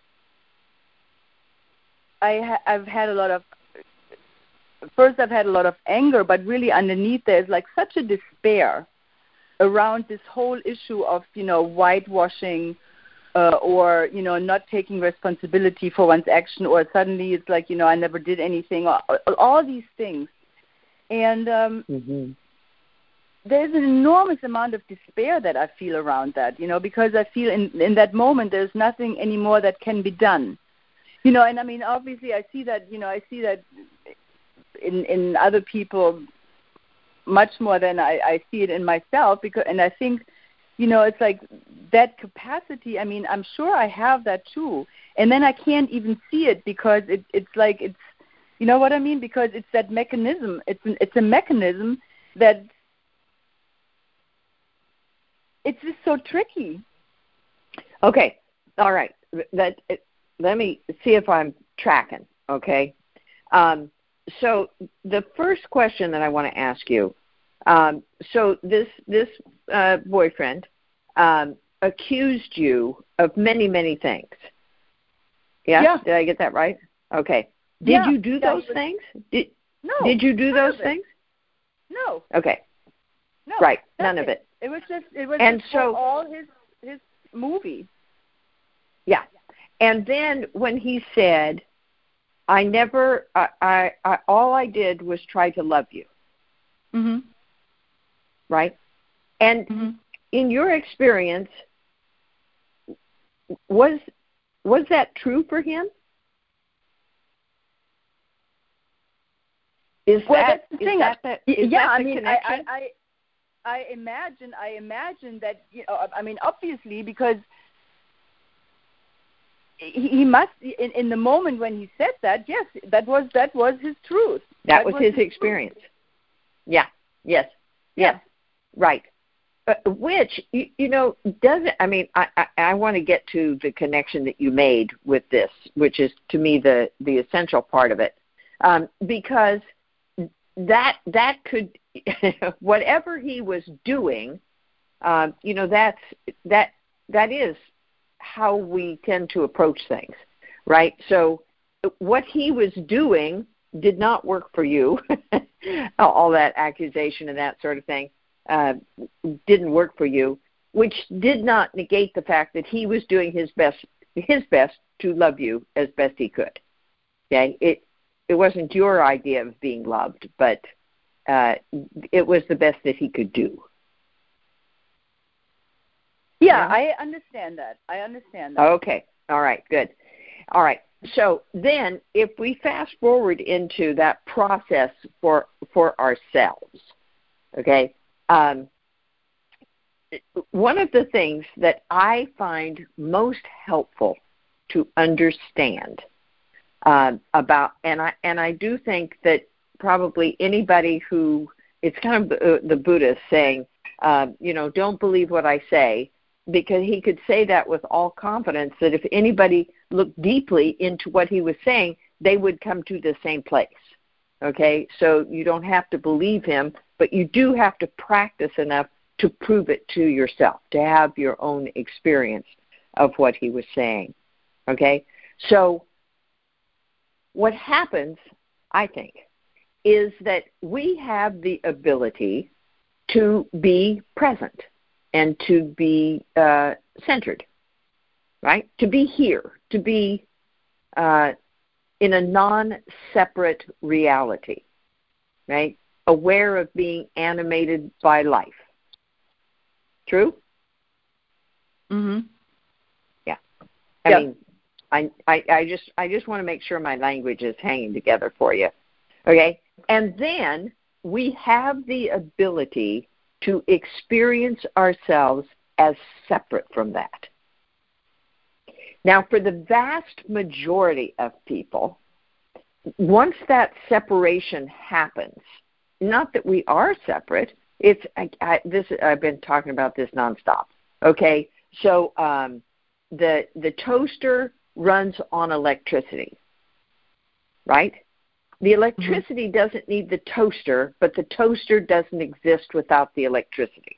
I ha- I've had a lot of, first I've had a lot of anger, but really underneath there's like such a despair around this whole issue of, you know, whitewashing, Uh, or, you know, not taking responsibility for one's action, or suddenly it's like, you know, I never did anything, or, or all these things. And um, mm-hmm. there's an enormous amount of despair that I feel around that, you know, because I feel in, in that moment there's nothing anymore that can be done. You know, and I mean, obviously I see that, you know, I see that in, in other people much more than I, I see it in myself, because, and I think, you know, it's like that capacity, I mean, I'm sure I have that too. And then I can't even see it because it, it's like it's, you know what I mean? Because it's that mechanism. It's an, it's a mechanism that it's just so tricky. Okay, all right. That, let me see if I'm tracking, okay? Um, so the first question that I want to ask you, um, so this this uh, boyfriend um, accused you of many, many things. Yeah? Yeah. Did I get that right? Okay. Did Yeah. you do Yeah, those was, things? Did, no. Did you do those of things? No. Okay. No. Right. None of it. It was just it was and just so, for all his his movie. Yeah. And then when he said, I never, I, I, I all I did was try to love you. Mm-hmm. Right? And mm-hmm. in your experience, was was that true for him? Is well, that, that's the is thing. that, the, is yeah, that I the mean, connection? I, I, I, I imagine, I imagine that, you know, I mean, obviously, because he, he must, in, in the moment when he said that, yes, that was that was his truth. That, that was, was his, his experience. Truth. Yeah. Yes. Yes. Yes. Right. Uh, which, you, you know, doesn't, I mean, I, I, I want to get to the connection that you made with this, which is, to me, the, the essential part of it. Um, because that that could, whatever he was doing, uh, you know, that's, that that is how we tend to approach things, right? So what he was doing did not work for you, all that accusation and that sort of thing. Uh, didn't work for you, which did not negate the fact that he was doing his best, his best to love you as best he could. Okay, it it wasn't your idea of being loved, but uh, it was the best that he could do. Yeah, yeah, I understand that. I understand that. Okay, all right, good. All right. So then, if we fast forward into that process for for ourselves, okay. Um, one of the things that I find most helpful to understand uh, about, and I and I do think that probably anybody who, it's kind of the, the Buddha saying, uh, you know, don't believe what I say, because he could say that with all confidence that if anybody looked deeply into what he was saying, they would come to the same place. Okay, so you don't have to believe him, but you do have to practice enough to prove it to yourself, to have your own experience of what he was saying. Okay, so what happens, I think, is that we have the ability to be present and to be uh, centered, right? To be here, to be uh, in a non-separate reality, right? Aware of being animated by life. True? Mm-hmm. Yeah. I yep. mean, I, I, I just I just want to make sure my language is hanging together for you. Okay? And then we have the ability to experience ourselves as separate from that. Now, for the vast majority of people, once that separation happens, not that we are separate, it's I, I, this. I've been talking about this nonstop. Okay, so um, the the toaster runs on electricity, right? The electricity mm-hmm. doesn't need the toaster, but the toaster doesn't exist without the electricity.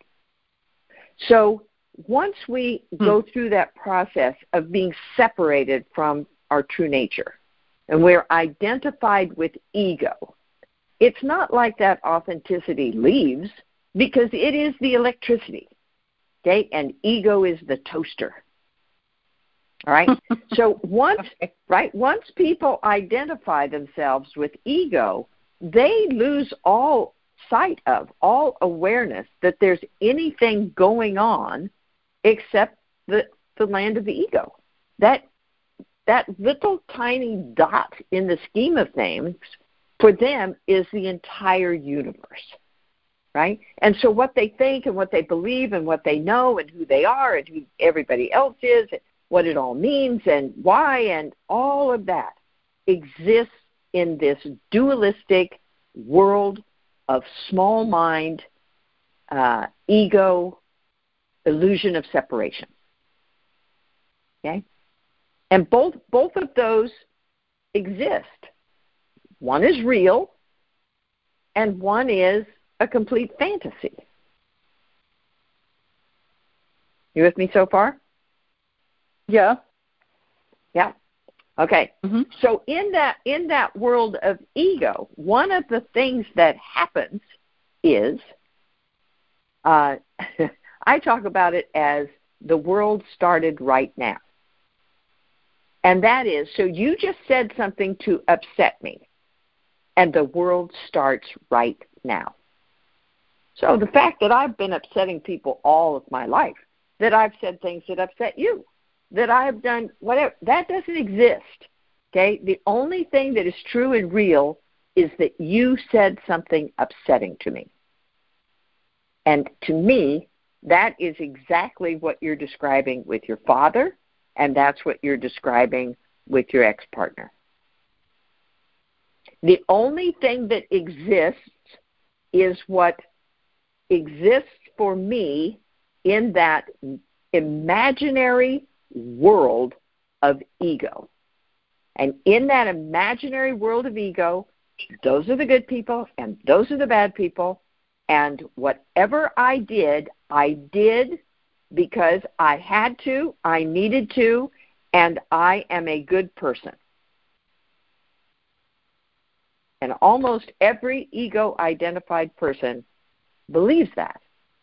So once we mm-hmm. go through that process of being separated from our true nature, and we're identified with ego, it's not like that authenticity leaves, because it is the electricity, okay? And ego is the toaster, all right? So once, okay. right, once people identify themselves with ego, they lose all sight of, all awareness that there's anything going on except the, the land of the ego. That that little tiny dot in the scheme of things, for them, is the entire universe, right? And so what they think and what they believe and what they know and who they are and who everybody else is, and what it all means and why, and all of that exists in this dualistic world of small mind, uh, ego, illusion of separation. Okay? And both both of those exist. One is real, and one is a complete fantasy. You with me so far? Yeah. Yeah. Okay. Mm-hmm. So in that in that world of ego, one of the things that happens is, uh, I talk about it as the world started right now. And that is, so you just said something to upset me, and the world starts right now. So the fact that I've been upsetting people all of my life, that I've said things that upset you, that I've done whatever, that doesn't exist. Okay? The only thing that is true and real is that you said something upsetting to me. And to me, that is exactly what you're describing with your father, and that's what you're describing with your ex-partner. The only thing that exists is what exists for me in that imaginary world of ego. And in that imaginary world of ego, those are the good people and those are the bad people. And whatever I did, I did because I had to, I needed to, and I am a good person. And almost every ego-identified person believes that.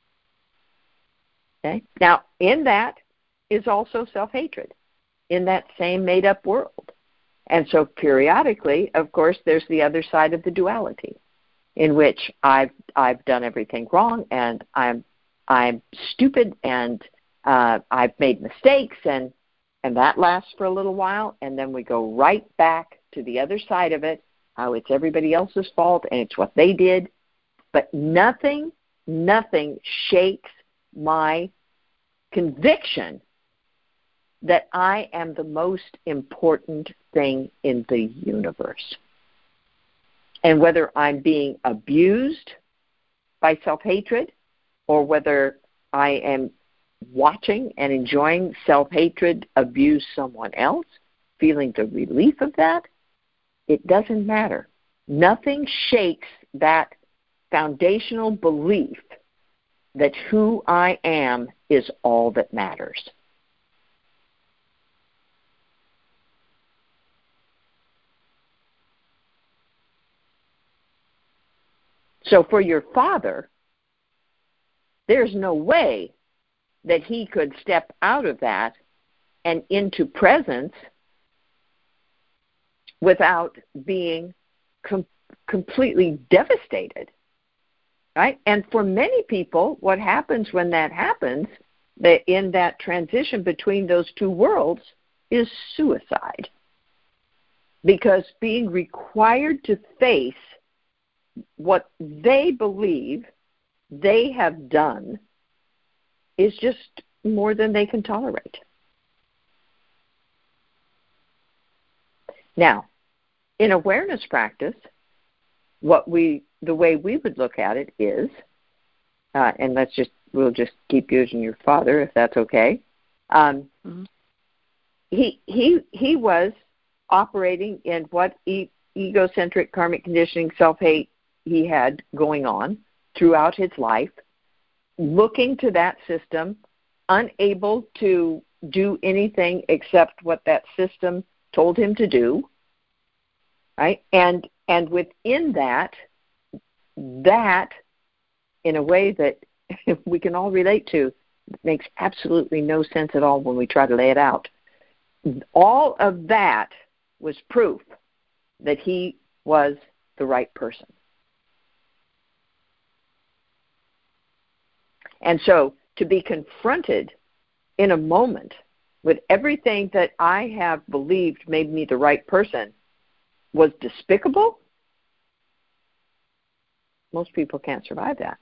Okay? Now, in that is also self-hatred, in that same made-up world. And so periodically, of course, there's the other side of the duality, in which I've I've done everything wrong, and I'm I'm stupid, and uh, I've made mistakes, and and that lasts for a little while, and then we go right back to the other side of it, how it's everybody else's fault and it's what they did, but nothing, nothing shakes my conviction that I am the most important thing in the universe. And whether I'm being abused by self-hatred or whether I am watching and enjoying self-hatred abuse someone else, feeling the relief of that, it doesn't matter. Nothing shakes that foundational belief that who I am is all that matters. So for your father, there's no way that he could step out of that and into presence without being com- completely devastated, right? And for many people, what happens when that happens, that in that transition between those two worlds, is suicide. Because being required to face what they believe they have done is just more than they can tolerate. Now, in awareness practice, what we, the way we would look at it is, uh, and let's just, we'll just keep using your father if that's okay. Um, mm-hmm. He he he was operating in what e- egocentric karmic conditioning, self-hate he had going on throughout his life, looking to that system, unable to do anything except what that system told him to do, right? And and within that, that, in a way that we can all relate to, makes absolutely no sense at all when we try to lay it out. All of that was proof that he was the right person. And so to be confronted in a moment with everything that I have believed made me the right person was despicable, most people can't survive that.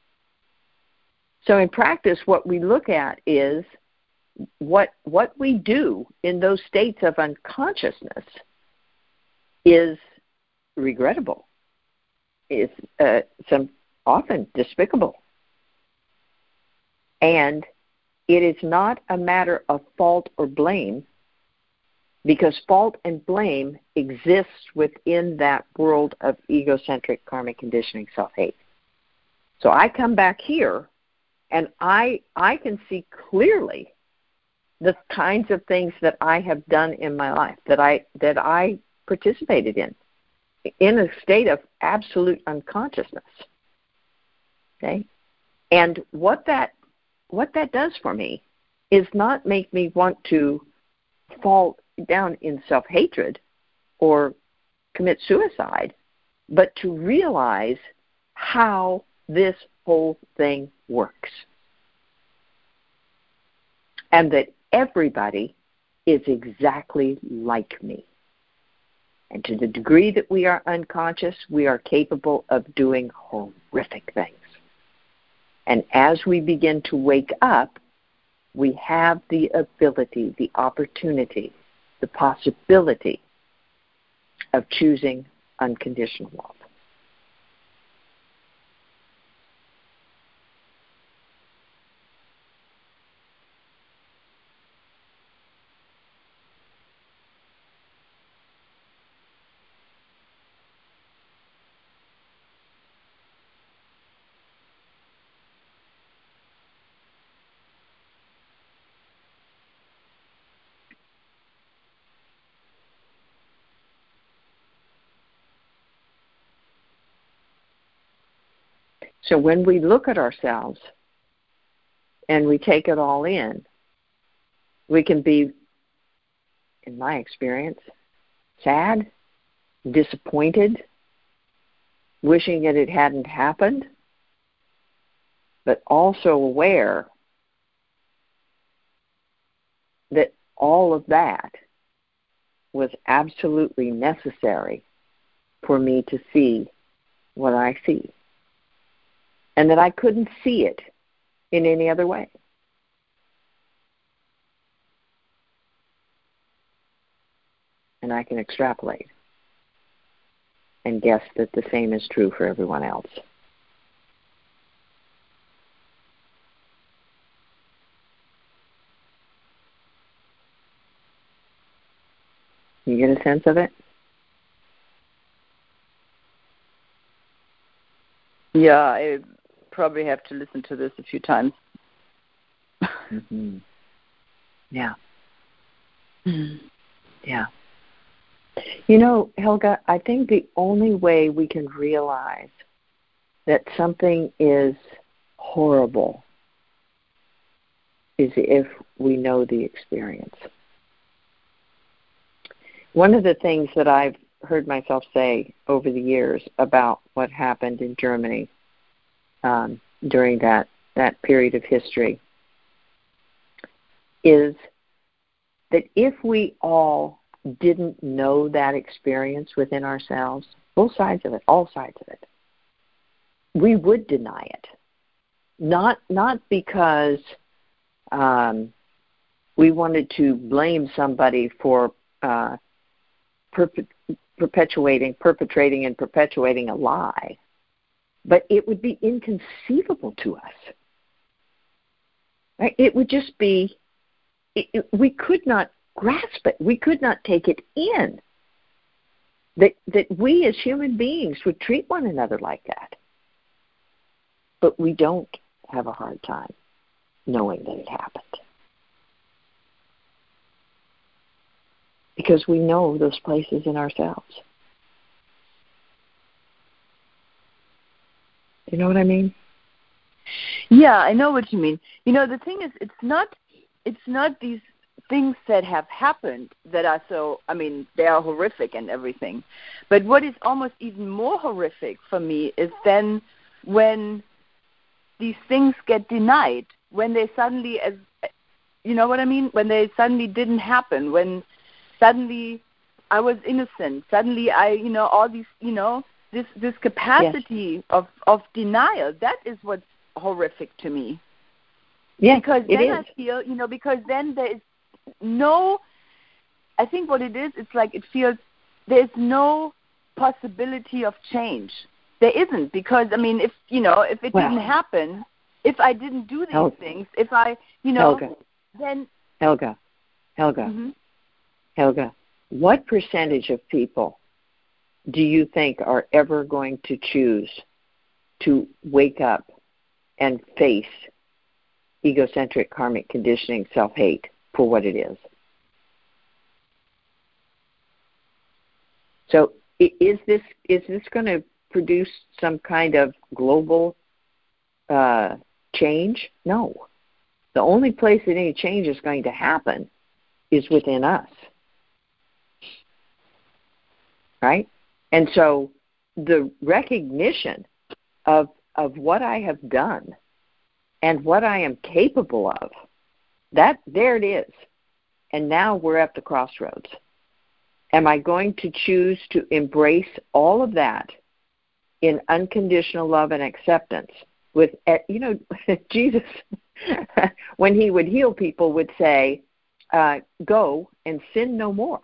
So in practice, what we look at is what what we do in those states of unconsciousness is regrettable, is uh, some often despicable. And it is not a matter of fault or blame, because fault and blame exists within that world of egocentric karmic conditioning, self-hate. So I come back here, and I I can see clearly the kinds of things that I have done in my life, that I that I participated in, in a state of absolute unconsciousness. Okay? And what that what that does for me is not make me want to fall down in self-hatred or commit suicide, but to realize how this whole thing works. And that everybody is exactly like me. And to the degree that we are unconscious, we are capable of doing horrific things. And as we begin to wake up, we have the ability, the opportunity, the possibility of choosing unconditional love. So when we look at ourselves and we take it all in, we can be, in my experience, sad, disappointed, wishing that it hadn't happened, but also aware that all of that was absolutely necessary for me to see what I see. And that I couldn't see it in any other way. And I can extrapolate and guess that the same is true for everyone else. You get a sense of it? Yeah, I probably have to listen to this a few times. Mm-hmm. Yeah. Yeah. You know, Helga, I think the only way we can realize that something is horrible is if we know the experience. One of the things that I've heard myself say over the years about what happened in Germany um, during that, that period of history is that if we all didn't know that experience within ourselves, both sides of it, all sides of it, we would deny it. Not not because um, we wanted to blame somebody for uh, perpe- perpetuating, perpetrating, and perpetuating a lie, but it would be inconceivable to us. Right? It would just be, it, it, we could not grasp it. We could not take it in. That that we as human beings would treat one another like that. But we don't have a hard time knowing that it happened. Because we know those places in ourselves. You know what I mean? Yeah, I know what you mean. You know, the thing is, it's not, it's not these things that have happened that are so, I mean, they are horrific and everything. But what is almost even more horrific for me is then when these things get denied, when they suddenly, as you know what I mean, when they suddenly didn't happen, when suddenly I was innocent, suddenly I, you know, all these, you know, this this capacity yes. of, of denial, that is what's horrific to me. Yeah, because it then is. I feel, you know, because then there is no, I think what it is, it's like it feels there is no possibility of change. There isn't, because, I mean, if, you know, if it well, didn't happen, if I didn't do these Helga. things, if I, you know, Helga. then Helga, Helga, mm-hmm. Helga, what percentage of people do you think are ever going to choose to wake up and face egocentric karmic conditioning, self-hate for what it is? So is this is this going to produce some kind of global uh, change? No. The only place that any change is going to happen is within us. Right? And so the recognition of of what I have done and what I am capable of, that there it is. And now we're at the crossroads. Am I going to choose to embrace all of that in unconditional love and acceptance? With, you know, Jesus, when he would heal people, would say, uh, go and sin no more.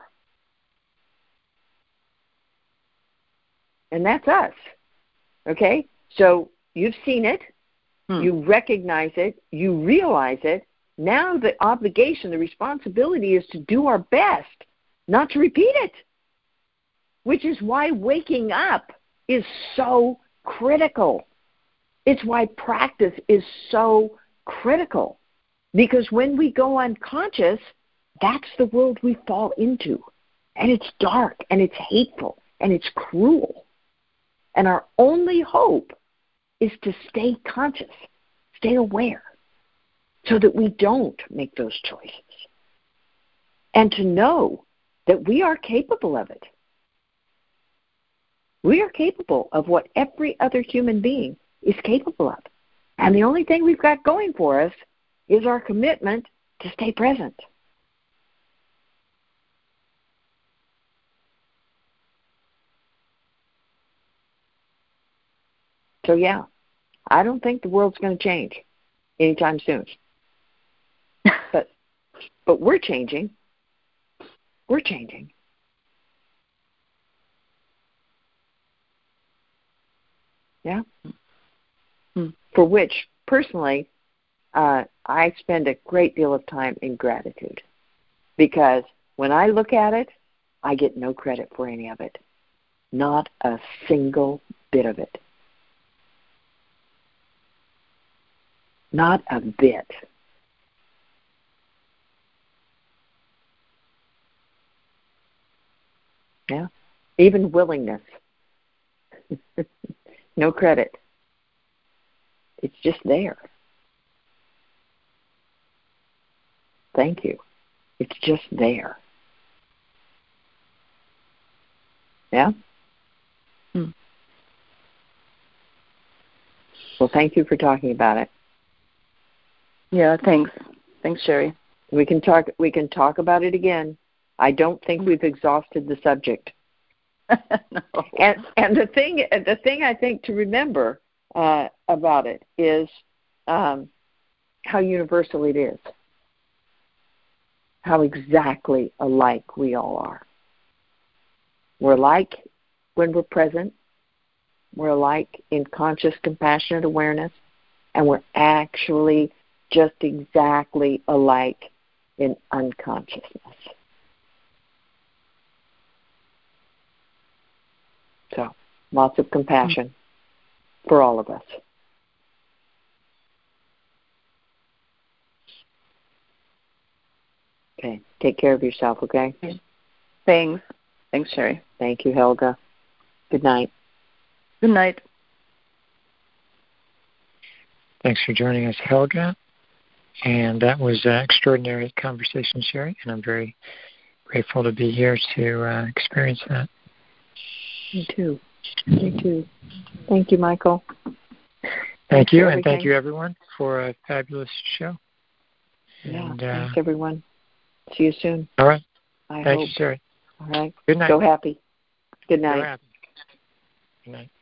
And that's us. Okay? So you've seen it. Hmm. You recognize it. You realize it. Now the obligation, the responsibility is to do our best not to repeat it, which is why waking up is so critical. It's why practice is so critical, because when we go unconscious, that's the world we fall into, and it's dark, and it's hateful, and it's cruel. And our only hope is to stay conscious, stay aware, so that we don't make those choices, and to know that we are capable of it. We are capable of what every other human being is capable of. And the only thing we've got going for us is our commitment to stay present. So yeah, I don't think the world's going to change anytime soon. but but we're changing. We're changing. Yeah? Hmm. For which, personally, uh, I spend a great deal of time in gratitude. Because when I look at it, I get no credit for any of it. Not a single bit of it. Not a bit. Yeah, even willingness. No credit. It's just there. Thank you. It's just there. Yeah? Hmm. Well, thank you for talking about it. Yeah, thanks. Thanks, Sherry. We can talk we can talk about it again. I don't think we've exhausted the subject. No. And and the thing the thing I think to remember uh, about it is um, how universal it is. How exactly alike we all are. We're alike when we're present. We're alike in conscious, compassionate awareness, and we're actually just exactly alike in unconsciousness. So, lots of compassion mm-hmm. for all of us. Okay, take care of yourself, okay? Thanks. Thanks, Sherry. Thank you, Helga. Good night. Good night. Thanks for joining us, Helga. And that was an extraordinary conversation, Sherry, and I'm very grateful to be here to uh, experience that. Me too. Me too. Thank you, Michael. Thank thanks you, and thank you, everyone, for a fabulous show. Yeah, and, thanks, uh, everyone. See you soon. All right. I Thank hope. you, Sherry. All right. Good night. Go happy. Good night. Go happy. Good night.